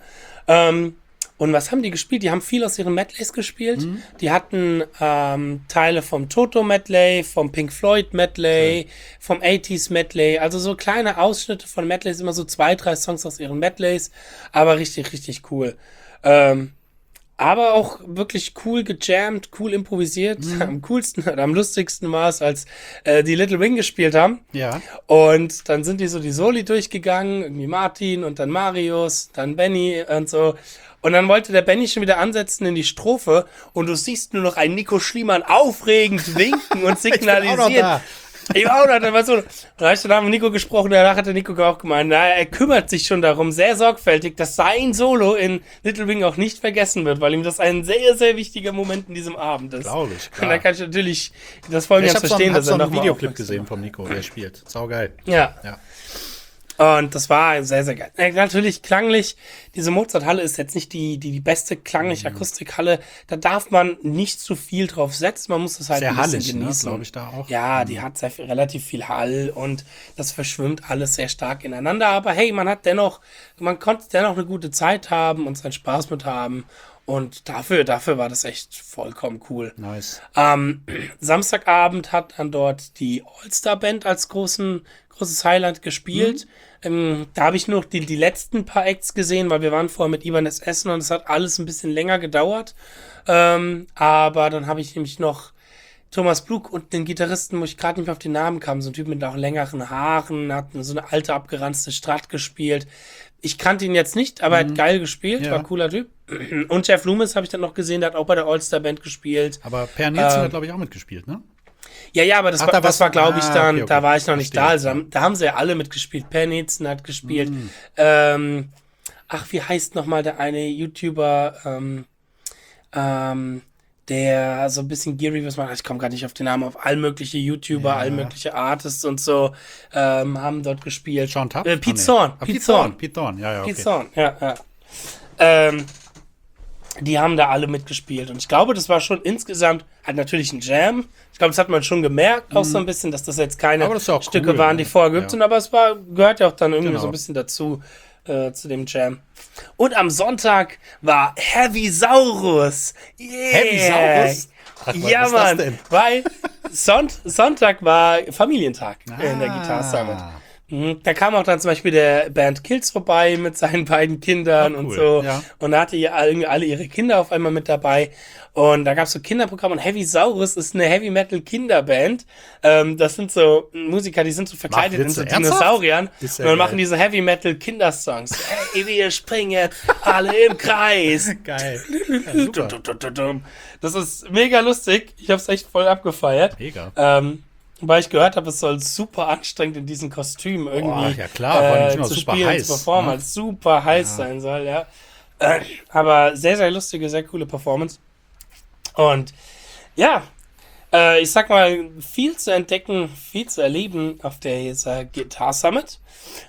[SPEAKER 1] Und was haben die gespielt? Die haben viel aus ihren Medleys gespielt. Die hatten Teile vom Toto-Medley, vom Pink Floyd-Medley, vom 80s Medley. Also so kleine Ausschnitte von Medleys, immer so 2, 3 Songs aus ihren Medleys. Aber richtig, richtig cool. Aber auch wirklich cool gejammt, cool improvisiert. Am coolsten oder am lustigsten war es, als die Little Wing gespielt haben.
[SPEAKER 2] Ja.
[SPEAKER 1] Und dann sind die so die Soli durchgegangen, irgendwie Martin und dann Marius, dann Benny und so. Und dann wollte der Benny schon wieder ansetzen in die Strophe und du siehst nur noch einen Nico Schliemann aufregend winken und signalisieren. Ich war auch noch da. War so, da habe ich dann mit Nico gesprochen, danach hat der Nico auch gemeint, na, er kümmert sich schon darum, sehr sorgfältig, dass sein Solo in Little Wing auch nicht vergessen wird, weil ihm das ein sehr, sehr wichtiger Moment in diesem Abend ist.
[SPEAKER 2] Glaube ich, klar.
[SPEAKER 1] Und da kann ich natürlich das voll ganz verstehen, dass er
[SPEAKER 2] noch
[SPEAKER 1] noch
[SPEAKER 2] einen
[SPEAKER 1] mal
[SPEAKER 2] Videoclip
[SPEAKER 1] aufmerksam
[SPEAKER 2] gesehen
[SPEAKER 1] macht.
[SPEAKER 2] vom Nico, der spielt. Saugeil.
[SPEAKER 1] Ja.
[SPEAKER 2] Ja.
[SPEAKER 1] Und das war sehr, sehr geil. Natürlich klanglich, diese Mozarthalle ist jetzt nicht die beste klangliche Akustikhalle. Da darf man nicht zu viel drauf setzen. Man muss das halt
[SPEAKER 2] Sehr
[SPEAKER 1] ein bisschen
[SPEAKER 2] hallig, ne,
[SPEAKER 1] genießen.
[SPEAKER 2] glaube ich, da auch.
[SPEAKER 1] Ja, die hat relativ viel Hall und das verschwimmt alles sehr stark ineinander. Aber hey, man konnte dennoch eine gute Zeit haben und seinen Spaß mit haben. Und dafür war das echt vollkommen cool.
[SPEAKER 2] Nice.
[SPEAKER 1] Samstagabend hat dann dort die All-Star-Band als großes Highlight gespielt. Da habe ich noch die letzten paar Acts gesehen, weil wir waren vorher mit Ibanez essen und es hat alles ein bisschen länger gedauert. Aber dann habe ich nämlich noch Thomas Blug und den Gitarristen, wo ich gerade nicht mehr auf den Namen kam, so ein Typ mit auch längeren Haaren, hat so eine alte abgeranzte Strat gespielt. Ich kannte ihn jetzt nicht, aber er hat geil gespielt,
[SPEAKER 2] Ja.
[SPEAKER 1] war ein cooler Typ. Und Jeff Loomis habe ich dann noch gesehen, der hat auch bei der All-Star-Band gespielt.
[SPEAKER 2] Aber Per Nielsen hat, glaube ich, auch mitgespielt, ne?
[SPEAKER 1] Ja, aber das
[SPEAKER 2] da
[SPEAKER 1] war, glaube ich, dann,
[SPEAKER 2] okay.
[SPEAKER 1] da war ich noch nicht da.
[SPEAKER 2] Verstehe.
[SPEAKER 1] Also, da haben sie ja alle mitgespielt. Pennitzen hat gespielt. Wie heißt nochmal der eine YouTuber, der so ein bisschen Geary-Videos macht. Ich komme gerade nicht auf den Namen. Auf all mögliche YouTuber, all mögliche Artists und so haben dort gespielt.
[SPEAKER 2] Sean Tubb?
[SPEAKER 1] Pete
[SPEAKER 2] Ah, nee.
[SPEAKER 1] Zorn.
[SPEAKER 2] Ah,
[SPEAKER 1] Pete Zorn.
[SPEAKER 2] Pete Thorn, ja, okay.
[SPEAKER 1] Pete Zorn, ja. Die haben da alle mitgespielt. Und ich glaube, das war schon insgesamt halt natürlich ein Jam. Ich glaube, das hat man schon gemerkt, auch so ein bisschen, dass das jetzt keine
[SPEAKER 2] Aber das ist ja auch
[SPEAKER 1] Stücke
[SPEAKER 2] cool,
[SPEAKER 1] waren, die
[SPEAKER 2] ne?
[SPEAKER 1] vorher geübt
[SPEAKER 2] Ja.
[SPEAKER 1] sind. Aber es gehört ja auch dann irgendwie
[SPEAKER 2] Genau.
[SPEAKER 1] so ein bisschen dazu, zu dem Jam. Und am Sonntag war Heavy Saurus. Yeah.
[SPEAKER 2] Heavy Saurus? Ach, was
[SPEAKER 1] Ja,
[SPEAKER 2] ist das
[SPEAKER 1] Mann.
[SPEAKER 2] denn?
[SPEAKER 1] Weil Sonntag war Familientag in der Guitar Summit. Da kam auch dann zum Beispiel der Bernd Kills vorbei mit seinen beiden Kindern und
[SPEAKER 2] cool,
[SPEAKER 1] so.
[SPEAKER 2] ja.
[SPEAKER 1] Und da hatte ihr irgendwie alle ihre Kinder auf einmal mit dabei. Und da gab es so Kinderprogramme und Heavy Saurus ist eine Heavy Metal Kinderband. Das sind so Musiker, die sind so verkleidet in so
[SPEAKER 2] Witze, ernsthaft?
[SPEAKER 1] Dinosauriern
[SPEAKER 2] Ist ja
[SPEAKER 1] und dann
[SPEAKER 2] geil.
[SPEAKER 1] machen diese Heavy Metal Kindersongs. Hey, wir springen alle im Kreis.
[SPEAKER 2] Geil. Ja, super.
[SPEAKER 1] Das ist mega lustig. Ich habe es echt voll abgefeiert.
[SPEAKER 2] Mega.
[SPEAKER 1] Weil ich gehört habe, es soll super anstrengend in diesen Kostümen irgendwie
[SPEAKER 2] ja klar, vor allem sind auch
[SPEAKER 1] zu
[SPEAKER 2] super
[SPEAKER 1] spielen,
[SPEAKER 2] heiß,
[SPEAKER 1] zu performen,
[SPEAKER 2] ne?
[SPEAKER 1] weil es super heiß sein soll, ja. Aber sehr, sehr lustige, sehr coole Performance. Und ja, ich sag mal, viel zu entdecken, viel zu erleben auf der Guitar Summit.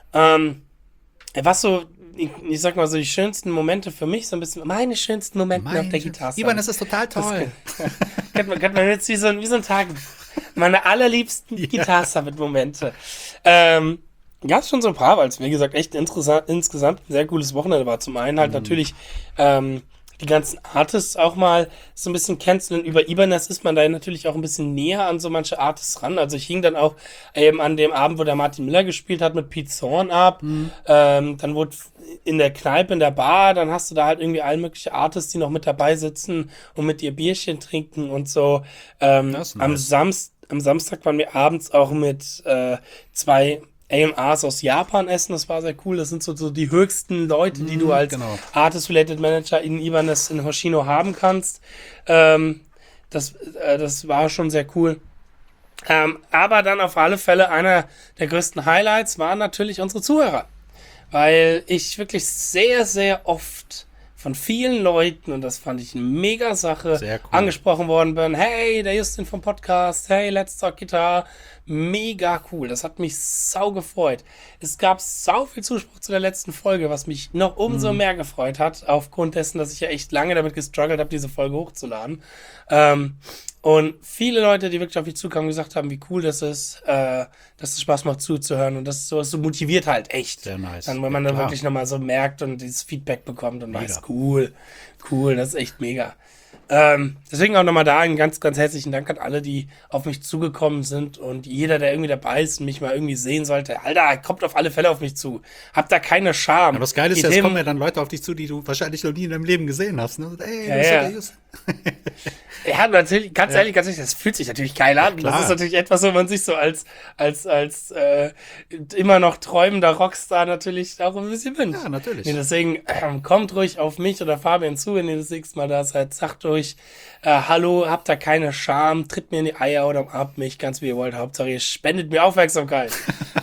[SPEAKER 1] Was so, ich sag mal so, die schönsten Momente für mich, so ein bisschen meine schönsten Momente auf der Guitar Summit.
[SPEAKER 2] Ivan, das ist total toll.
[SPEAKER 1] Könnte man jetzt wie so ein Tag. Meine allerliebsten Guitar Summit Momente. Gab es schon so ein paar, weil es, wie gesagt, echt insgesamt ein sehr cooles Wochenende war. Zum einen halt natürlich die ganzen Artists auch mal so ein bisschen kennenzulernen. Über Ibanez ist man da natürlich auch ein bisschen näher an so manche Artists ran. Also ich hing dann auch eben an dem Abend, wo der Martin Miller gespielt hat, mit Pete Zorn ab. Dann wurde in der Kneipe, in der Bar, dann hast du da halt irgendwie alle möglichen Artists, die noch mit dabei sitzen und mit ihr Bierchen trinken und so.
[SPEAKER 2] Das ist nice.
[SPEAKER 1] Am Samstag waren wir abends auch mit 2 A&Rs aus Japan essen, das war sehr cool. Das sind so die höchsten Leute, die du als
[SPEAKER 2] genau.
[SPEAKER 1] Artist-Related Manager in Ibanez in Hoshino haben kannst. Das war schon sehr cool. Aber dann auf alle Fälle einer der größten Highlights waren natürlich unsere Zuhörer. weil ich wirklich sehr, sehr oft von vielen Leuten, und das fand ich eine mega Sache,
[SPEAKER 2] Sehr cool.
[SPEAKER 1] angesprochen worden bin. Hey, der Justin vom Podcast, hey, Let's Talk Guitar. Mega cool, das hat mich sau gefreut. Es gab sau viel Zuspruch zu der letzten Folge, was mich noch umso mehr gefreut hat, aufgrund dessen, dass ich ja echt lange damit gestruggelt habe, diese Folge hochzuladen. Und viele Leute, die wirklich auf mich zukamen, gesagt haben, wie cool das ist, dass es Spaß macht zuzuhören und das sowas so motiviert halt echt.
[SPEAKER 2] Sehr nice.
[SPEAKER 1] Dann, wenn man
[SPEAKER 2] Ja,
[SPEAKER 1] dann
[SPEAKER 2] klar.
[SPEAKER 1] wirklich nochmal so merkt und dieses Feedback bekommt und weiß,
[SPEAKER 2] Mega.
[SPEAKER 1] cool, das ist echt mega. Deswegen auch nochmal da einen ganz, ganz herzlichen Dank an alle, die auf mich zugekommen sind und jeder, der irgendwie dabei ist und mich mal irgendwie sehen sollte. Alter, kommt auf alle Fälle auf mich zu. Habt da keine Scham.
[SPEAKER 2] Aber das Geile ist
[SPEAKER 1] Geht
[SPEAKER 2] ja, es
[SPEAKER 1] hin.
[SPEAKER 2] kommen ja dann Leute auf dich zu, die du wahrscheinlich noch nie in deinem Leben gesehen hast. Ne? Ey,
[SPEAKER 1] Ja,
[SPEAKER 2] das ist
[SPEAKER 1] ja.
[SPEAKER 2] der Justin.
[SPEAKER 1] Ja, natürlich, ganz ehrlich, das fühlt sich natürlich geil an.
[SPEAKER 2] klar.
[SPEAKER 1] Das ist natürlich etwas, wo man sich so als immer noch träumender Rockstar natürlich auch ein bisschen wünscht.
[SPEAKER 2] Ja, natürlich.
[SPEAKER 1] Nee, deswegen kommt ruhig auf mich oder Fabian zu, wenn ihr das nächste Mal da seid. Sagt euch, hallo, habt da keine Scham, tritt mir in die Eier oder umarmt mich, ganz wie ihr wollt. Hauptsache, ihr spendet mir Aufmerksamkeit.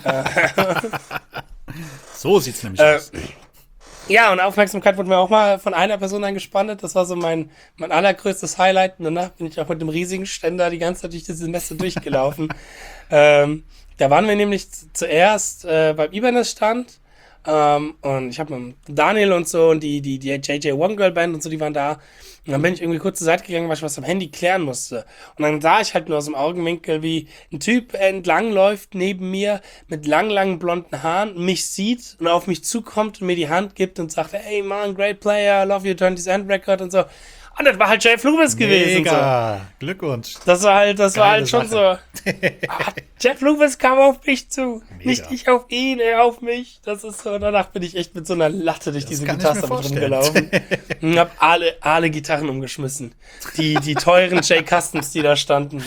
[SPEAKER 2] So sieht's nämlich aus.
[SPEAKER 1] Ja, und Aufmerksamkeit wurde mir auch mal von einer Person angespannt. Das war so mein allergrößtes Highlight. Und danach bin ich auch mit dem riesigen Ständer die ganze Zeit durch das Semester durchgelaufen. Da waren wir nämlich zuerst beim Ibanez-Stand. Und ich habe mit Daniel und so und die JJ One Girl Band und so, die waren da. Und dann bin ich irgendwie kurz zur Seite gegangen, weil ich was am Handy klären musste. Und dann sah ich halt nur aus dem Augenwinkel, wie ein Typ entlang läuft neben mir mit langen blonden Haaren, mich sieht und auf mich zukommt und mir die Hand gibt und sagt, hey man, great player, love your 20th End Record und so. Und das war halt Jeff Loomis gewesen. So.
[SPEAKER 2] Mega. Glückwunsch.
[SPEAKER 1] Das war halt schon
[SPEAKER 2] Sache.
[SPEAKER 1] so. Jeff Loomis kam auf mich zu.
[SPEAKER 2] Mega.
[SPEAKER 1] Nicht ich auf ihn, er auf mich. Das ist so. Danach bin ich echt mit so einer Latte durch diese
[SPEAKER 2] kann ich mir
[SPEAKER 1] Gitarre
[SPEAKER 2] vorstellen.
[SPEAKER 1] rumgelaufen. Und hab alle Gitarren umgeschmissen. Die teuren J Customs, die da standen.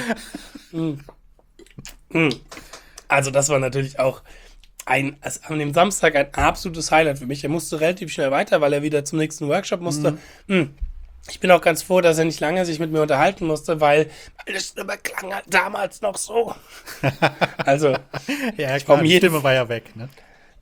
[SPEAKER 1] Also, das war natürlich auch an dem Samstag ein absolutes Highlight für mich. Er musste relativ schnell weiter, weil er wieder zum nächsten Workshop musste. Ich bin auch ganz froh, dass er nicht lange sich mit mir unterhalten musste, weil meine Stimme klang halt damals noch so. Also,
[SPEAKER 2] Ja, klar,
[SPEAKER 1] Um
[SPEAKER 2] die
[SPEAKER 1] jeden-
[SPEAKER 2] Stimme war ja weg. Ne?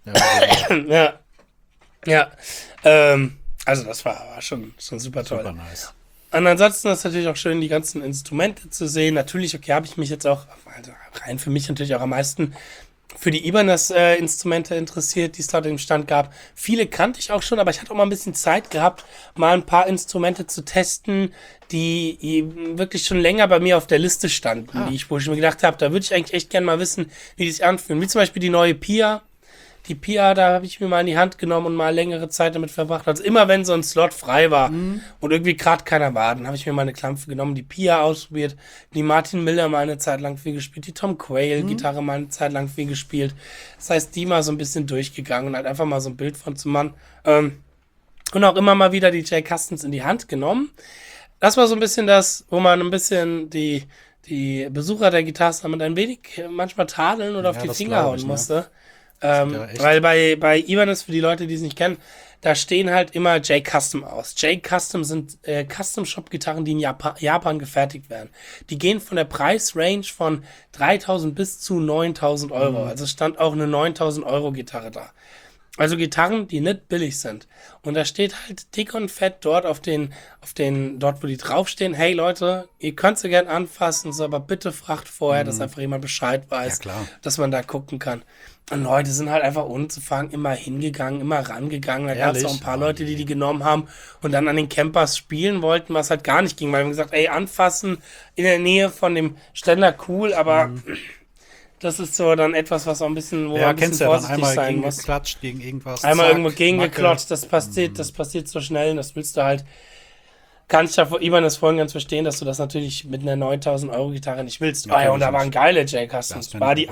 [SPEAKER 2] Ja,
[SPEAKER 1] ja. Also das war schon super toll.
[SPEAKER 2] super nice.
[SPEAKER 1] Und ansonsten ist es natürlich auch schön, die ganzen Instrumente zu sehen. Natürlich, okay, habe ich mich jetzt auch, also rein für mich natürlich auch am meisten für die Ibanez-Instrumente interessiert, die es dort im Stand gab. Viele kannte ich auch schon, aber ich hatte auch mal ein bisschen Zeit gehabt, mal ein paar Instrumente zu testen, die eben wirklich schon länger bei mir auf der Liste standen, wo ich mir gedacht habe, da würde ich eigentlich echt gerne mal wissen, wie die sich anfühlen. Wie zum Beispiel die neue Pia. Die Pia, da habe ich mir mal in die Hand genommen und mal längere Zeit damit verbracht. Also immer wenn so ein Slot frei war und irgendwie gerade keiner war, dann habe ich mir mal eine Klampfe genommen, die Pia ausprobiert, die Martin Miller mal eine Zeit lang viel gespielt, die Tom Quayle Gitarre mal eine Zeit lang viel gespielt. Das heißt, die mal so ein bisschen durchgegangen und halt einfach mal so ein Bild von zu machen. Und auch immer mal wieder die J Customs in die Hand genommen. Das war so ein bisschen das, wo man ein bisschen die Besucher der Guitars damit ein wenig manchmal tadeln oder auf
[SPEAKER 2] Ja,
[SPEAKER 1] die
[SPEAKER 2] das
[SPEAKER 1] Finger
[SPEAKER 2] glaub
[SPEAKER 1] hauen
[SPEAKER 2] ich, ne?
[SPEAKER 1] musste.
[SPEAKER 2] ja echt-
[SPEAKER 1] Weil bei Ibanez, für die Leute, die es nicht kennen, da stehen halt immer J-Custom aus. J-Custom sind Custom-Shop-Gitarren, die in Japan gefertigt werden. Die gehen von der Preisrange von 3.000 bis zu 9.000 Euro. Also stand auch eine 9.000 Euro Gitarre da. Also Gitarren, die nicht billig sind. Und da steht halt dick und fett dort dort wo die draufstehen, hey Leute, ihr könnt sie gern anfassen, so, aber bitte fragt vorher, dass einfach jemand Bescheid weiß,
[SPEAKER 2] Ja, klar.
[SPEAKER 1] dass man da gucken kann. Und Leute sind halt einfach ohne zu fragen immer hingegangen, immer rangegangen. Da gab es auch ein paar Leute, die genommen haben und dann an den Campers spielen wollten, was halt gar nicht ging, weil wir gesagt, ey, anfassen in der Nähe von dem Ständer cool, aber das ist so dann etwas, was auch ein bisschen, wo man
[SPEAKER 2] Ja,
[SPEAKER 1] ein bisschen
[SPEAKER 2] kennst du ja dann
[SPEAKER 1] vorsichtig
[SPEAKER 2] einmal
[SPEAKER 1] sein
[SPEAKER 2] gegen
[SPEAKER 1] muss.
[SPEAKER 2] geklatscht, gegen irgendwas.
[SPEAKER 1] Einmal
[SPEAKER 2] zack,
[SPEAKER 1] irgendwo gegengeklotzt, das passiert so schnell und das willst du halt, kann ich da vor Ibanez vorhin ganz verstehen, dass du das natürlich mit einer 9.000 Euro Gitarre nicht willst.
[SPEAKER 2] Ja,
[SPEAKER 1] Ja, und da
[SPEAKER 2] nicht.
[SPEAKER 1] waren geile J-Customs.
[SPEAKER 2] Das kann
[SPEAKER 1] War
[SPEAKER 2] ich
[SPEAKER 1] die
[SPEAKER 2] mir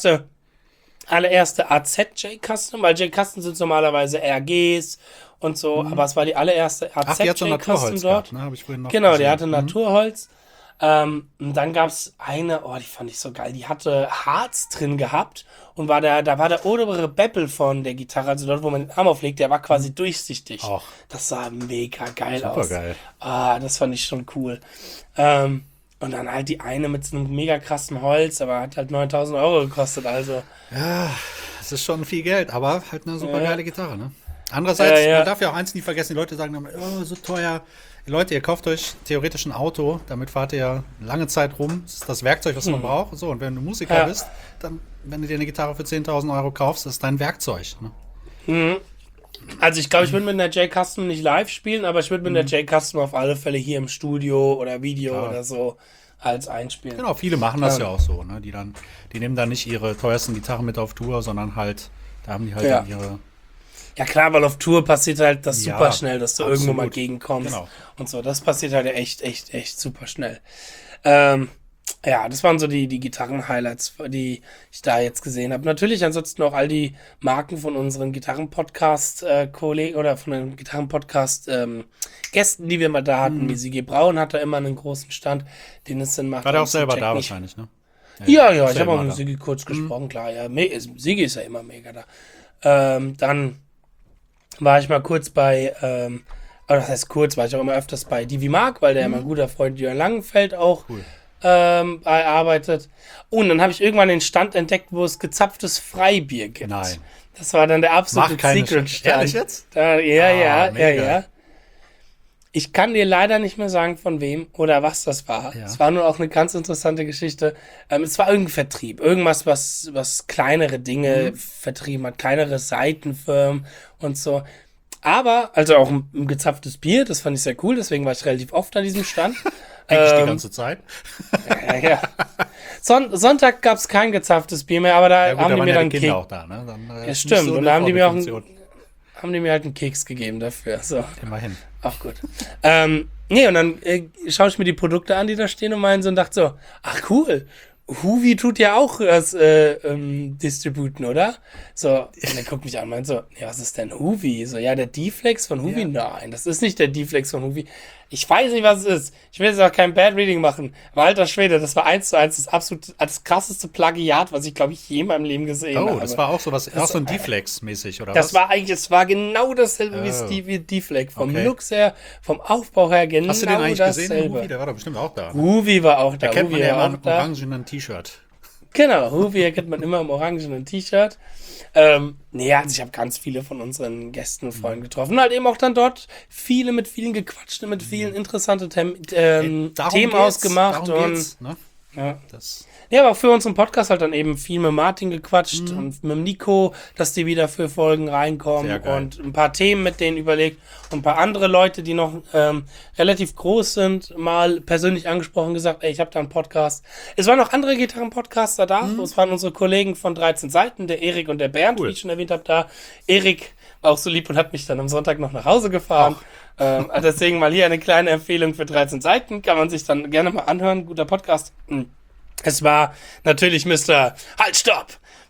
[SPEAKER 1] allererste AZ J-Custom, weil J-Custom sind normalerweise RGs und so, aber es war die allererste AZ
[SPEAKER 2] Ach, die hat so
[SPEAKER 1] J-Custom
[SPEAKER 2] Naturholz
[SPEAKER 1] dort.
[SPEAKER 2] gehabt, ne? Hab ich vorhin noch
[SPEAKER 1] Genau, die
[SPEAKER 2] gesehen.
[SPEAKER 1] hatte Naturholz. Und dann gab's eine, die fand ich so geil, die hatte Harz drin gehabt und da war der obere Beppel von der Gitarre, also dort, wo man den Arm auflegt, der war quasi durchsichtig.
[SPEAKER 2] Ach.
[SPEAKER 1] Das sah mega geil aus.
[SPEAKER 2] Supergeil.
[SPEAKER 1] Das fand ich schon cool. Und dann halt die eine mit so einem mega krassen Holz, aber hat halt 9.000 Euro gekostet, also.
[SPEAKER 2] das ist schon viel Geld, aber halt eine super geile Gitarre, ne? Andererseits, man darf ja auch eins nie vergessen, die Leute sagen dann, oh, so teuer. Leute, ihr kauft euch theoretisch ein Auto, damit fahrt ihr ja lange Zeit rum. Das ist das Werkzeug, was man braucht. So, und wenn du Musiker bist, dann, wenn du dir eine Gitarre für 10.000 Euro kaufst, das ist dein Werkzeug. Ne?
[SPEAKER 1] Also ich glaube, ich würde mit einer J-Custom nicht live spielen, aber ich würde mit einer J-Custom auf alle Fälle hier im Studio oder Video oder so als einspielen.
[SPEAKER 2] Genau, viele machen das ja auch so. Ne? Die nehmen dann nicht ihre teuersten Gitarren mit auf Tour, sondern halt, da haben die halt dann ihre...
[SPEAKER 1] Ja klar, weil auf Tour passiert halt das super schnell, dass du irgendwo mal
[SPEAKER 2] absolut.
[SPEAKER 1] gegenkommst
[SPEAKER 2] Genau.
[SPEAKER 1] und so. Das passiert halt echt super schnell. Ja, das waren so die Gitarren-Highlights, die ich da jetzt gesehen habe. Natürlich ansonsten auch all die Marken von unseren Gitarren-Podcast-Kollegen oder von den Gitarren-Podcast-Gästen, die wir mal da hatten. Wie Sigi Braun hat da immer einen großen Stand, den es dann macht.
[SPEAKER 2] War der auch selber da wahrscheinlich, ne?
[SPEAKER 1] Ja, ich habe auch mit Sigi kurz gesprochen, klar. Ja, Sigi ist ja immer mega da. Dann war ich mal kurz bei, aber das heißt kurz, war ich auch immer öfters bei Divi Mark, weil der mein guter Freund Jörn Langenfeld auch arbeitet. Und dann habe ich irgendwann den Stand entdeckt, wo es gezapftes Freibier gibt.
[SPEAKER 2] Nein.
[SPEAKER 1] Das war dann der absolute Secret-Stand.
[SPEAKER 2] Ehrlich jetzt?
[SPEAKER 1] Ja. Ich kann dir leider nicht mehr sagen, von wem oder was das war.
[SPEAKER 2] Ja.
[SPEAKER 1] Es war nur auch eine ganz interessante Geschichte. Es war irgendein Vertrieb. Irgendwas, was kleinere Dinge vertrieben hat. Kleinere Seitenfirmen und so. Aber, also auch ein gezapftes Bier, das fand ich sehr cool. Deswegen war ich relativ oft an diesem Stand.
[SPEAKER 2] Eigentlich die ganze Zeit.
[SPEAKER 1] Ja. Sonntag gab es kein gezapftes Bier mehr, aber da
[SPEAKER 2] Ja, gut,
[SPEAKER 1] haben die
[SPEAKER 2] da
[SPEAKER 1] mir
[SPEAKER 2] waren
[SPEAKER 1] dann
[SPEAKER 2] Kinder auch da, ne? Dann,
[SPEAKER 1] Ja,
[SPEAKER 2] nicht
[SPEAKER 1] stimmt.
[SPEAKER 2] so
[SPEAKER 1] Und
[SPEAKER 2] eine
[SPEAKER 1] da haben die mir
[SPEAKER 2] Vorbildfunktion.
[SPEAKER 1] halt einen Keks gegeben dafür. So.
[SPEAKER 2] Immerhin.
[SPEAKER 1] Auch gut. Nee, und dann schaue ich mir die Produkte an, die da stehen und meinen so und dachte so, ach cool, Huvi tut ja auch das Distributen, oder? So, und er guckt mich an und meint so, ja, was ist denn Huvi? So, ja, der D-Flex von Huvi?
[SPEAKER 2] Ja.
[SPEAKER 1] Nein, das ist nicht der D-Flex von Huvi. Ich weiß nicht, was es ist. Ich will jetzt auch kein Bad Reading machen. Aber alter Schwede, das war 1:1 das krasseste Plagiat, was ich, glaube ich, je in meinem Leben gesehen habe.
[SPEAKER 2] Oh, das war auch sowas, auch so ein D-Flex-mäßig, oder
[SPEAKER 1] Das
[SPEAKER 2] was?
[SPEAKER 1] war eigentlich, es war genau dasselbe wie D-Flex. Vom
[SPEAKER 2] Okay.
[SPEAKER 1] Looks her, vom Aufbau her, genau
[SPEAKER 2] Hast du den eigentlich gesehen, den
[SPEAKER 1] dasselbe.
[SPEAKER 2] Huvi? Der war doch bestimmt auch da. Ne?
[SPEAKER 1] Huvi war auch da.
[SPEAKER 2] Da kennt man
[SPEAKER 1] Huvi
[SPEAKER 2] ja
[SPEAKER 1] war
[SPEAKER 2] immer
[SPEAKER 1] auch
[SPEAKER 2] im
[SPEAKER 1] da.
[SPEAKER 2] orangenen T-Shirt.
[SPEAKER 1] Genau, Huvi erkennt man immer im orangenen T-Shirt. Nee, also ich habe ganz viele von unseren Gästen und Freunden getroffen. Halt eben auch dann dort mit vielen gequatscht und mit vielen interessanten Themen ausgemacht.
[SPEAKER 2] Darum geht's, ne?
[SPEAKER 1] Ja.
[SPEAKER 2] Das,
[SPEAKER 1] Ja, aber auch für unseren Podcast halt dann eben viel mit Martin gequatscht und mit dem Nico, dass die wieder für Folgen reinkommen
[SPEAKER 2] Sehr geil.
[SPEAKER 1] und ein paar Themen mit denen überlegt und ein paar andere Leute, die noch relativ groß sind, mal persönlich angesprochen, gesagt, ey, ich habe da einen Podcast. Es waren noch andere Gitarren-Podcaster da, es waren unsere Kollegen von 13 Seiten, der Erik und der Bernd, wie ich schon erwähnt habe, da. Erik war auch so lieb und hat mich dann am Sonntag noch nach Hause gefahren. Deswegen mal hier eine kleine Empfehlung für 13 Seiten, kann man sich dann gerne mal anhören, guter Podcast. Es war natürlich Mr. Halt, stopp!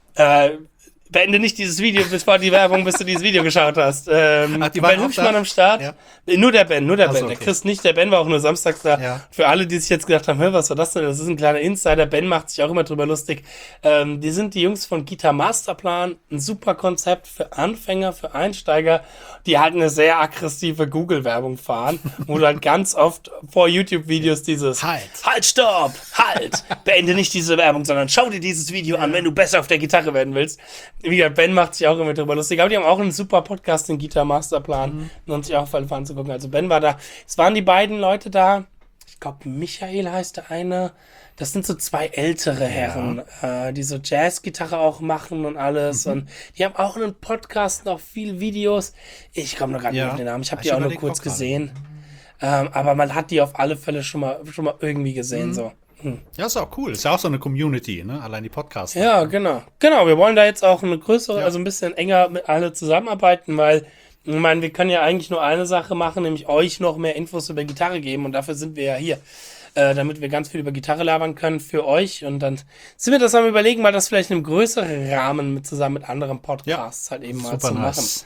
[SPEAKER 1] Beende nicht dieses Video, bevor die Werbung, bis du dieses Video geschaut hast.
[SPEAKER 2] die waren
[SPEAKER 1] Ben
[SPEAKER 2] auch
[SPEAKER 1] Hübschmann
[SPEAKER 2] da?
[SPEAKER 1] am Start.
[SPEAKER 2] Ja.
[SPEAKER 1] Nur der Ben.
[SPEAKER 2] so,
[SPEAKER 1] Der
[SPEAKER 2] okay.
[SPEAKER 1] Chris nicht. Der Ben war auch nur samstags da.
[SPEAKER 2] Ja.
[SPEAKER 1] Für alle, die sich jetzt gedacht haben, was war das denn? Das ist ein kleiner Insider. Ben macht sich auch immer drüber lustig. Die sind die Jungs von Guitar Masterplan. Ein super Konzept für Anfänger, für Einsteiger, die halt eine sehr aggressive Google-Werbung fahren, wo du halt ganz oft vor YouTube-Videos dieses Halt, stopp! Halt! Beende nicht diese Werbung, sondern schau dir dieses Video an, wenn du besser auf der Gitarre werden willst. Wie gesagt, Ben macht sich auch immer drüber lustig. Aber die haben auch einen super Podcast, den Guitar Masterplan, und sich auch voll anzugucken. Also Ben war da. Es waren die beiden Leute da. Ich glaube, Michael heißt der eine. Das sind so zwei ältere Herren, die so Jazzgitarre auch machen und alles. Und die haben auch einen Podcast, noch viel Videos. Ich komme noch gar nicht auf den Namen. Ich habe die auch nur kurz gesehen. Aber man hat die auf alle Fälle schon mal irgendwie gesehen. So.
[SPEAKER 2] ja, ist auch cool. Ist ja auch so eine Community, ne? Allein die Podcasts.
[SPEAKER 1] Ja, genau. Genau, wir wollen da jetzt auch eine größere, also ein bisschen enger mit alle zusammenarbeiten, weil, ich meine, wir können ja eigentlich nur eine Sache machen, nämlich euch noch mehr Infos über Gitarre geben und dafür sind wir ja hier. Damit wir ganz viel über Gitarre labern können für euch und dann sind wir das am Überlegen, mal das vielleicht in einem größeren Rahmen zusammen mit anderen Podcasts halt eben mal
[SPEAKER 2] Super
[SPEAKER 1] zu
[SPEAKER 2] nice.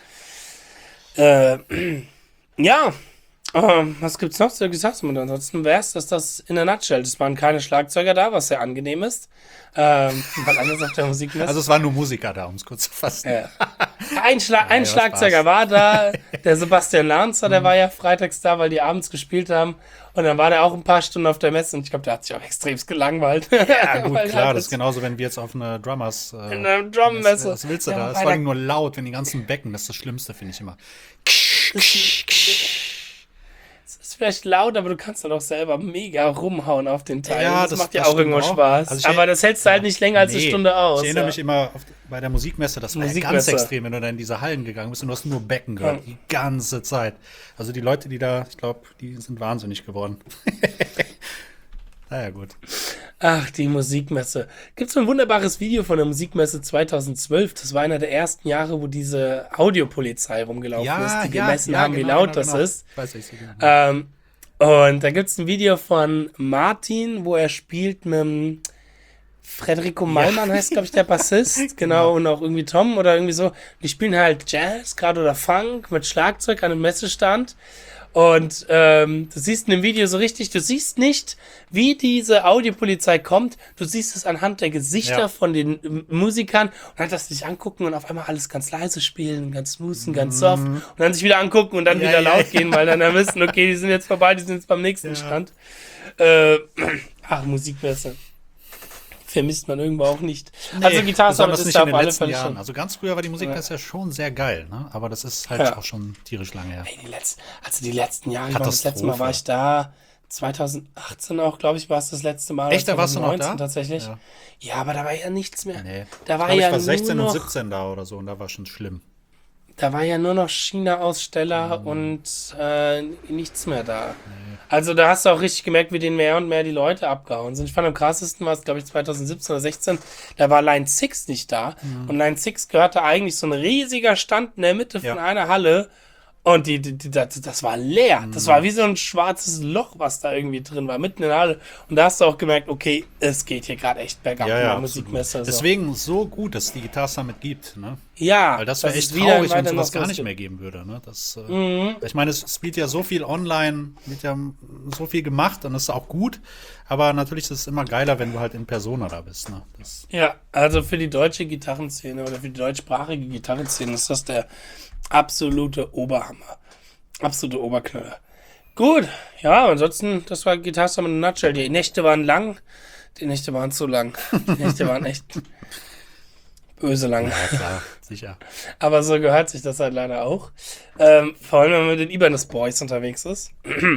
[SPEAKER 1] machen. Ja, was gibt's noch zu gesagt? Und ansonsten wäre es, dass das in der Nutshell. Es waren keine Schlagzeuger da, was sehr angenehm ist. Weil anders auf der Musik ist.
[SPEAKER 2] Also es waren nur Musiker da, um es kurz zu fassen.
[SPEAKER 1] Ein Schlagzeuger war da, der Sebastian Lanzer, der war ja freitags da, weil die abends gespielt haben. Und dann war der auch ein paar Stunden auf der Messe und ich glaube, der hat sich auch extremst gelangweilt.
[SPEAKER 2] Ja, gut, klar, das ist genauso, wenn wir jetzt auf eine Drummers.
[SPEAKER 1] In einer Drummesse.
[SPEAKER 2] Was willst du da? Es war nur laut, wenn die ganzen Becken, das ist das Schlimmste, finde ich immer.
[SPEAKER 1] Es ist vielleicht laut, aber du kannst dann auch selber mega rumhauen auf den Teil.
[SPEAKER 2] Ja,
[SPEAKER 1] das macht ja auch irgendwo Spaß.
[SPEAKER 2] Also
[SPEAKER 1] aber das hältst du halt nicht länger als eine Stunde aus.
[SPEAKER 2] Ich erinnere mich immer bei der Musikmesse, das war ja ganz extrem, wenn du da in diese Hallen gegangen bist und du hast nur Becken gehört, die ganze Zeit. Also die Leute, die da, ich glaube, die sind wahnsinnig geworden. Naja, gut.
[SPEAKER 1] Ach, die Musikmesse. Gibt es so ein wunderbares Video von der Musikmesse 2012. Das war einer der ersten Jahre, wo diese Audiopolizei rumgelaufen ist, die gemessen haben, wie laut das ist.
[SPEAKER 2] Weiß ich so genau.
[SPEAKER 1] Und da gibt es ein Video von Martin, wo er spielt mit dem Frederico Malmann, heißt, glaube ich, der Bassist. Genau, und auch irgendwie Tom oder irgendwie so. Die spielen halt Jazz, gerade oder Funk mit Schlagzeug an einem Messestand. Und du siehst in dem Video so richtig, du siehst nicht, wie diese Audiopolizei kommt. Du siehst es anhand der Gesichter von den Musikern und halt das sich angucken und auf einmal alles ganz leise spielen, ganz smooth und ganz soft und dann sich wieder angucken und dann wieder laut gehen, weil dann wissen, okay, die sind jetzt vorbei, die sind jetzt beim nächsten Stand. Musikmesse. Vermisst man irgendwo auch nicht.
[SPEAKER 2] Nee,
[SPEAKER 1] also Gitarre
[SPEAKER 2] ist da auf alle Fälle schon. Also ganz früher war die Musikmesse ja schon sehr geil, ne? Aber das ist halt auch schon tierisch lange her.
[SPEAKER 1] Ey, die letzten Jahre, das letzte Mal war ich da, 2018 auch, glaube ich, war es das letzte Mal.
[SPEAKER 2] Echt, da warst du noch da?
[SPEAKER 1] Tatsächlich. Ja, aber da war ja nichts mehr.
[SPEAKER 2] Nee.
[SPEAKER 1] Da war
[SPEAKER 2] ich
[SPEAKER 1] ja
[SPEAKER 2] war 16
[SPEAKER 1] nur
[SPEAKER 2] und
[SPEAKER 1] noch,
[SPEAKER 2] 17 da oder so und da war schon schlimm.
[SPEAKER 1] Da war ja nur noch China-Aussteller und nichts mehr da. Nee. Also da hast du auch richtig gemerkt, wie denen mehr und mehr die Leute abgehauen sind. Ich fand am krassesten war es, glaube ich, 2017 oder 16, da war Line 6 nicht da. Und Line 6 gehörte eigentlich so ein riesiger Stand in der Mitte von einer Halle. Und das war leer. Das war wie so ein schwarzes Loch, was da irgendwie drin war, mitten in der Halle. Und da hast du auch gemerkt, okay, es geht hier gerade echt bergab in der Musikmesse. So.
[SPEAKER 2] Deswegen so gut, dass es die Guitar Summit gibt, ne?
[SPEAKER 1] Ja.
[SPEAKER 2] Weil das wäre echt traurig, wenn es sowas gar nicht mehr geben würde, ne? Das, ich meine, es spielt ja so viel online, wird ja so viel gemacht und das ist auch gut. Aber natürlich ist es immer geiler, wenn du halt in Persona da bist, ne?
[SPEAKER 1] Ja, also für die deutsche Gitarrenszene oder für die deutschsprachige Gitarrenszene ist das der absolute Oberhammer. Absolute Oberknüller. Gut, ja, ansonsten, das war Guitar Summit in a Nutshell. Die Nächte waren lang, die Nächte waren zu lang. Die Nächte waren echt böse lang.
[SPEAKER 2] Ja, klar, sicher.
[SPEAKER 1] Aber so gehört sich das halt leider auch. Vor allem, wenn man mit den Ibanez Boys unterwegs ist.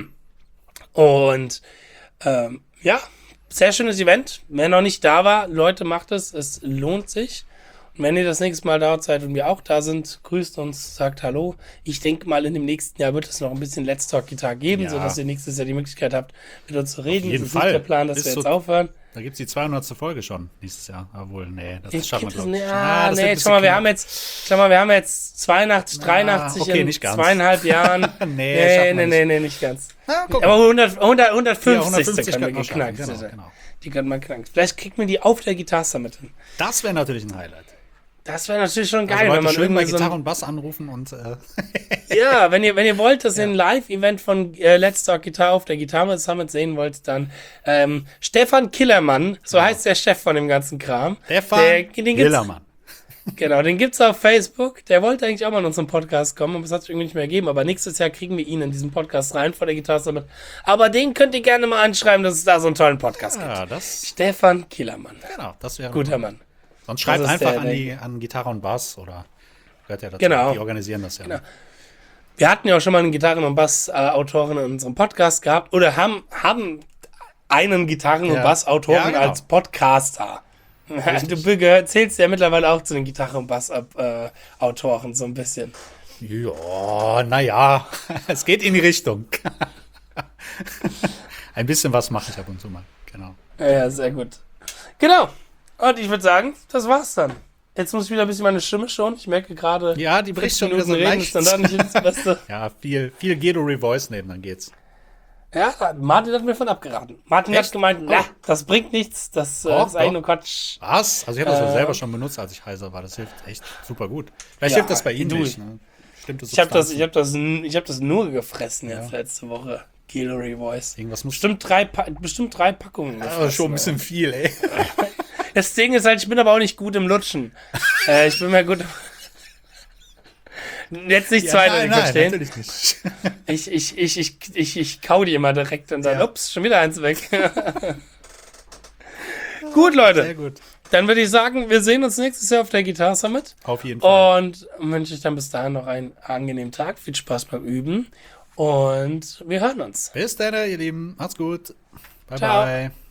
[SPEAKER 1] Und ja, sehr schönes Event. Wer noch nicht da war, Leute, macht es lohnt sich. Und wenn ihr das nächste Mal da seid und wir auch da sind, grüßt uns, sagt Hallo. Ich denke mal, in dem nächsten Jahr wird es noch ein bisschen Let's Talk Guitar geben, sodass ihr nächstes Jahr die Möglichkeit habt, mit uns zu reden.
[SPEAKER 2] Auf jeden
[SPEAKER 1] das
[SPEAKER 2] Fall.
[SPEAKER 1] Ist nicht der Plan, dass wir jetzt aufhören.
[SPEAKER 2] Da gibt es die 200. Folge schon nächstes Jahr. Obwohl, nee, das schaffen wir, glaube ich.
[SPEAKER 1] Schau mal, wir haben jetzt 82, 83
[SPEAKER 2] okay,
[SPEAKER 1] in
[SPEAKER 2] nicht ganz.
[SPEAKER 1] 2,5 Jahren. nee, nicht ganz.
[SPEAKER 2] Ja,
[SPEAKER 1] aber 150
[SPEAKER 2] ja, 150
[SPEAKER 1] können wir
[SPEAKER 2] noch
[SPEAKER 1] geknackt.
[SPEAKER 2] Genau.
[SPEAKER 1] Die können man knacken. Vielleicht kriegt man die auf der Guitar Summit hin.
[SPEAKER 2] Das wäre natürlich ein Highlight.
[SPEAKER 1] Das wäre natürlich schon geil,
[SPEAKER 2] also
[SPEAKER 1] wenn man
[SPEAKER 2] schön bei
[SPEAKER 1] irgendwie
[SPEAKER 2] Gitarre und Bass anrufen und
[SPEAKER 1] ja, wenn ihr wollt, dass ihr ein Live-Event von Let's Talk Guitar auf der Guitar Summit sehen wollt, dann Stefan Killermann, so heißt der Chef von dem ganzen Kram.
[SPEAKER 2] Stefan Killermann.
[SPEAKER 1] Genau, den gibt's auf Facebook. Der wollte eigentlich auch mal in unseren Podcast kommen, aber es hat sich irgendwie nicht mehr gegeben. Aber nächstes Jahr kriegen wir ihn in diesen Podcast rein vor der Guitar Summit. Aber den könnt ihr gerne mal anschreiben, dass es da so einen tollen Podcast gibt. Stefan Killermann.
[SPEAKER 2] Genau, das wäre
[SPEAKER 1] guter Mann.
[SPEAKER 2] Sonst schreibt einfach an Gitarre und Bass oder hört ja dazu.
[SPEAKER 1] Genau.
[SPEAKER 2] Die organisieren das ja.
[SPEAKER 1] Genau. Wir hatten ja auch schon mal einen Gitarren- und Bass-Autoren in unserem Podcast gehabt oder haben einen Gitarren- und Bass-Autoren als Podcaster. Du zählst ja mittlerweile auch zu den Gitarren- und Bass-Autoren so ein bisschen.
[SPEAKER 2] Ja, naja, es geht in die Richtung. Ein bisschen was mache ich ab und zu mal, genau.
[SPEAKER 1] Ja, sehr gut. Genau. Und ich würde sagen, das war's dann. Jetzt muss ich wieder ein bisschen meine Stimme schonen. Ich merke gerade,
[SPEAKER 2] ja, die bricht schon wieder so leicht.
[SPEAKER 1] Ist dann nicht das Beste.
[SPEAKER 2] Ja, viel Gedo Revoice nehmen, dann geht's.
[SPEAKER 1] Ja, Martin hat mir von abgeraten. Martin hat gemeint, das bringt nichts, das ist eigentlich nur Quatsch.
[SPEAKER 2] Was? Also ich habe das selber schon benutzt, als ich heiser war. Das hilft echt super gut. Vielleicht hilft das bei Ihnen nicht. Ne?
[SPEAKER 1] Ich habe das nur gefressen jetzt letzte Woche. Guillory Voice.
[SPEAKER 2] Irgendwas muss
[SPEAKER 1] bestimmt drei Packungen gefressen.
[SPEAKER 2] Aber schon ein bisschen viel, ey.
[SPEAKER 1] Das Ding ist halt, ich bin aber auch nicht gut im Lutschen. Ich bin mehr gut. Jetzt nicht zweite nicht verstehen.
[SPEAKER 2] natürlich nicht.
[SPEAKER 1] Ich kau die immer direkt und dann,
[SPEAKER 2] Ja.
[SPEAKER 1] ups, schon wieder eins weg. Gut, Leute.
[SPEAKER 2] Sehr gut.
[SPEAKER 1] Dann würde ich sagen, wir sehen uns nächstes Jahr auf der Guitar Summit.
[SPEAKER 2] Auf jeden Fall.
[SPEAKER 1] Und wünsche ich dann bis dahin noch einen angenehmen Tag. Viel Spaß beim Üben. Und wir hören uns.
[SPEAKER 2] Bis dann, ihr Lieben. Macht's gut. Bye,
[SPEAKER 1] Ciao.
[SPEAKER 2] bye.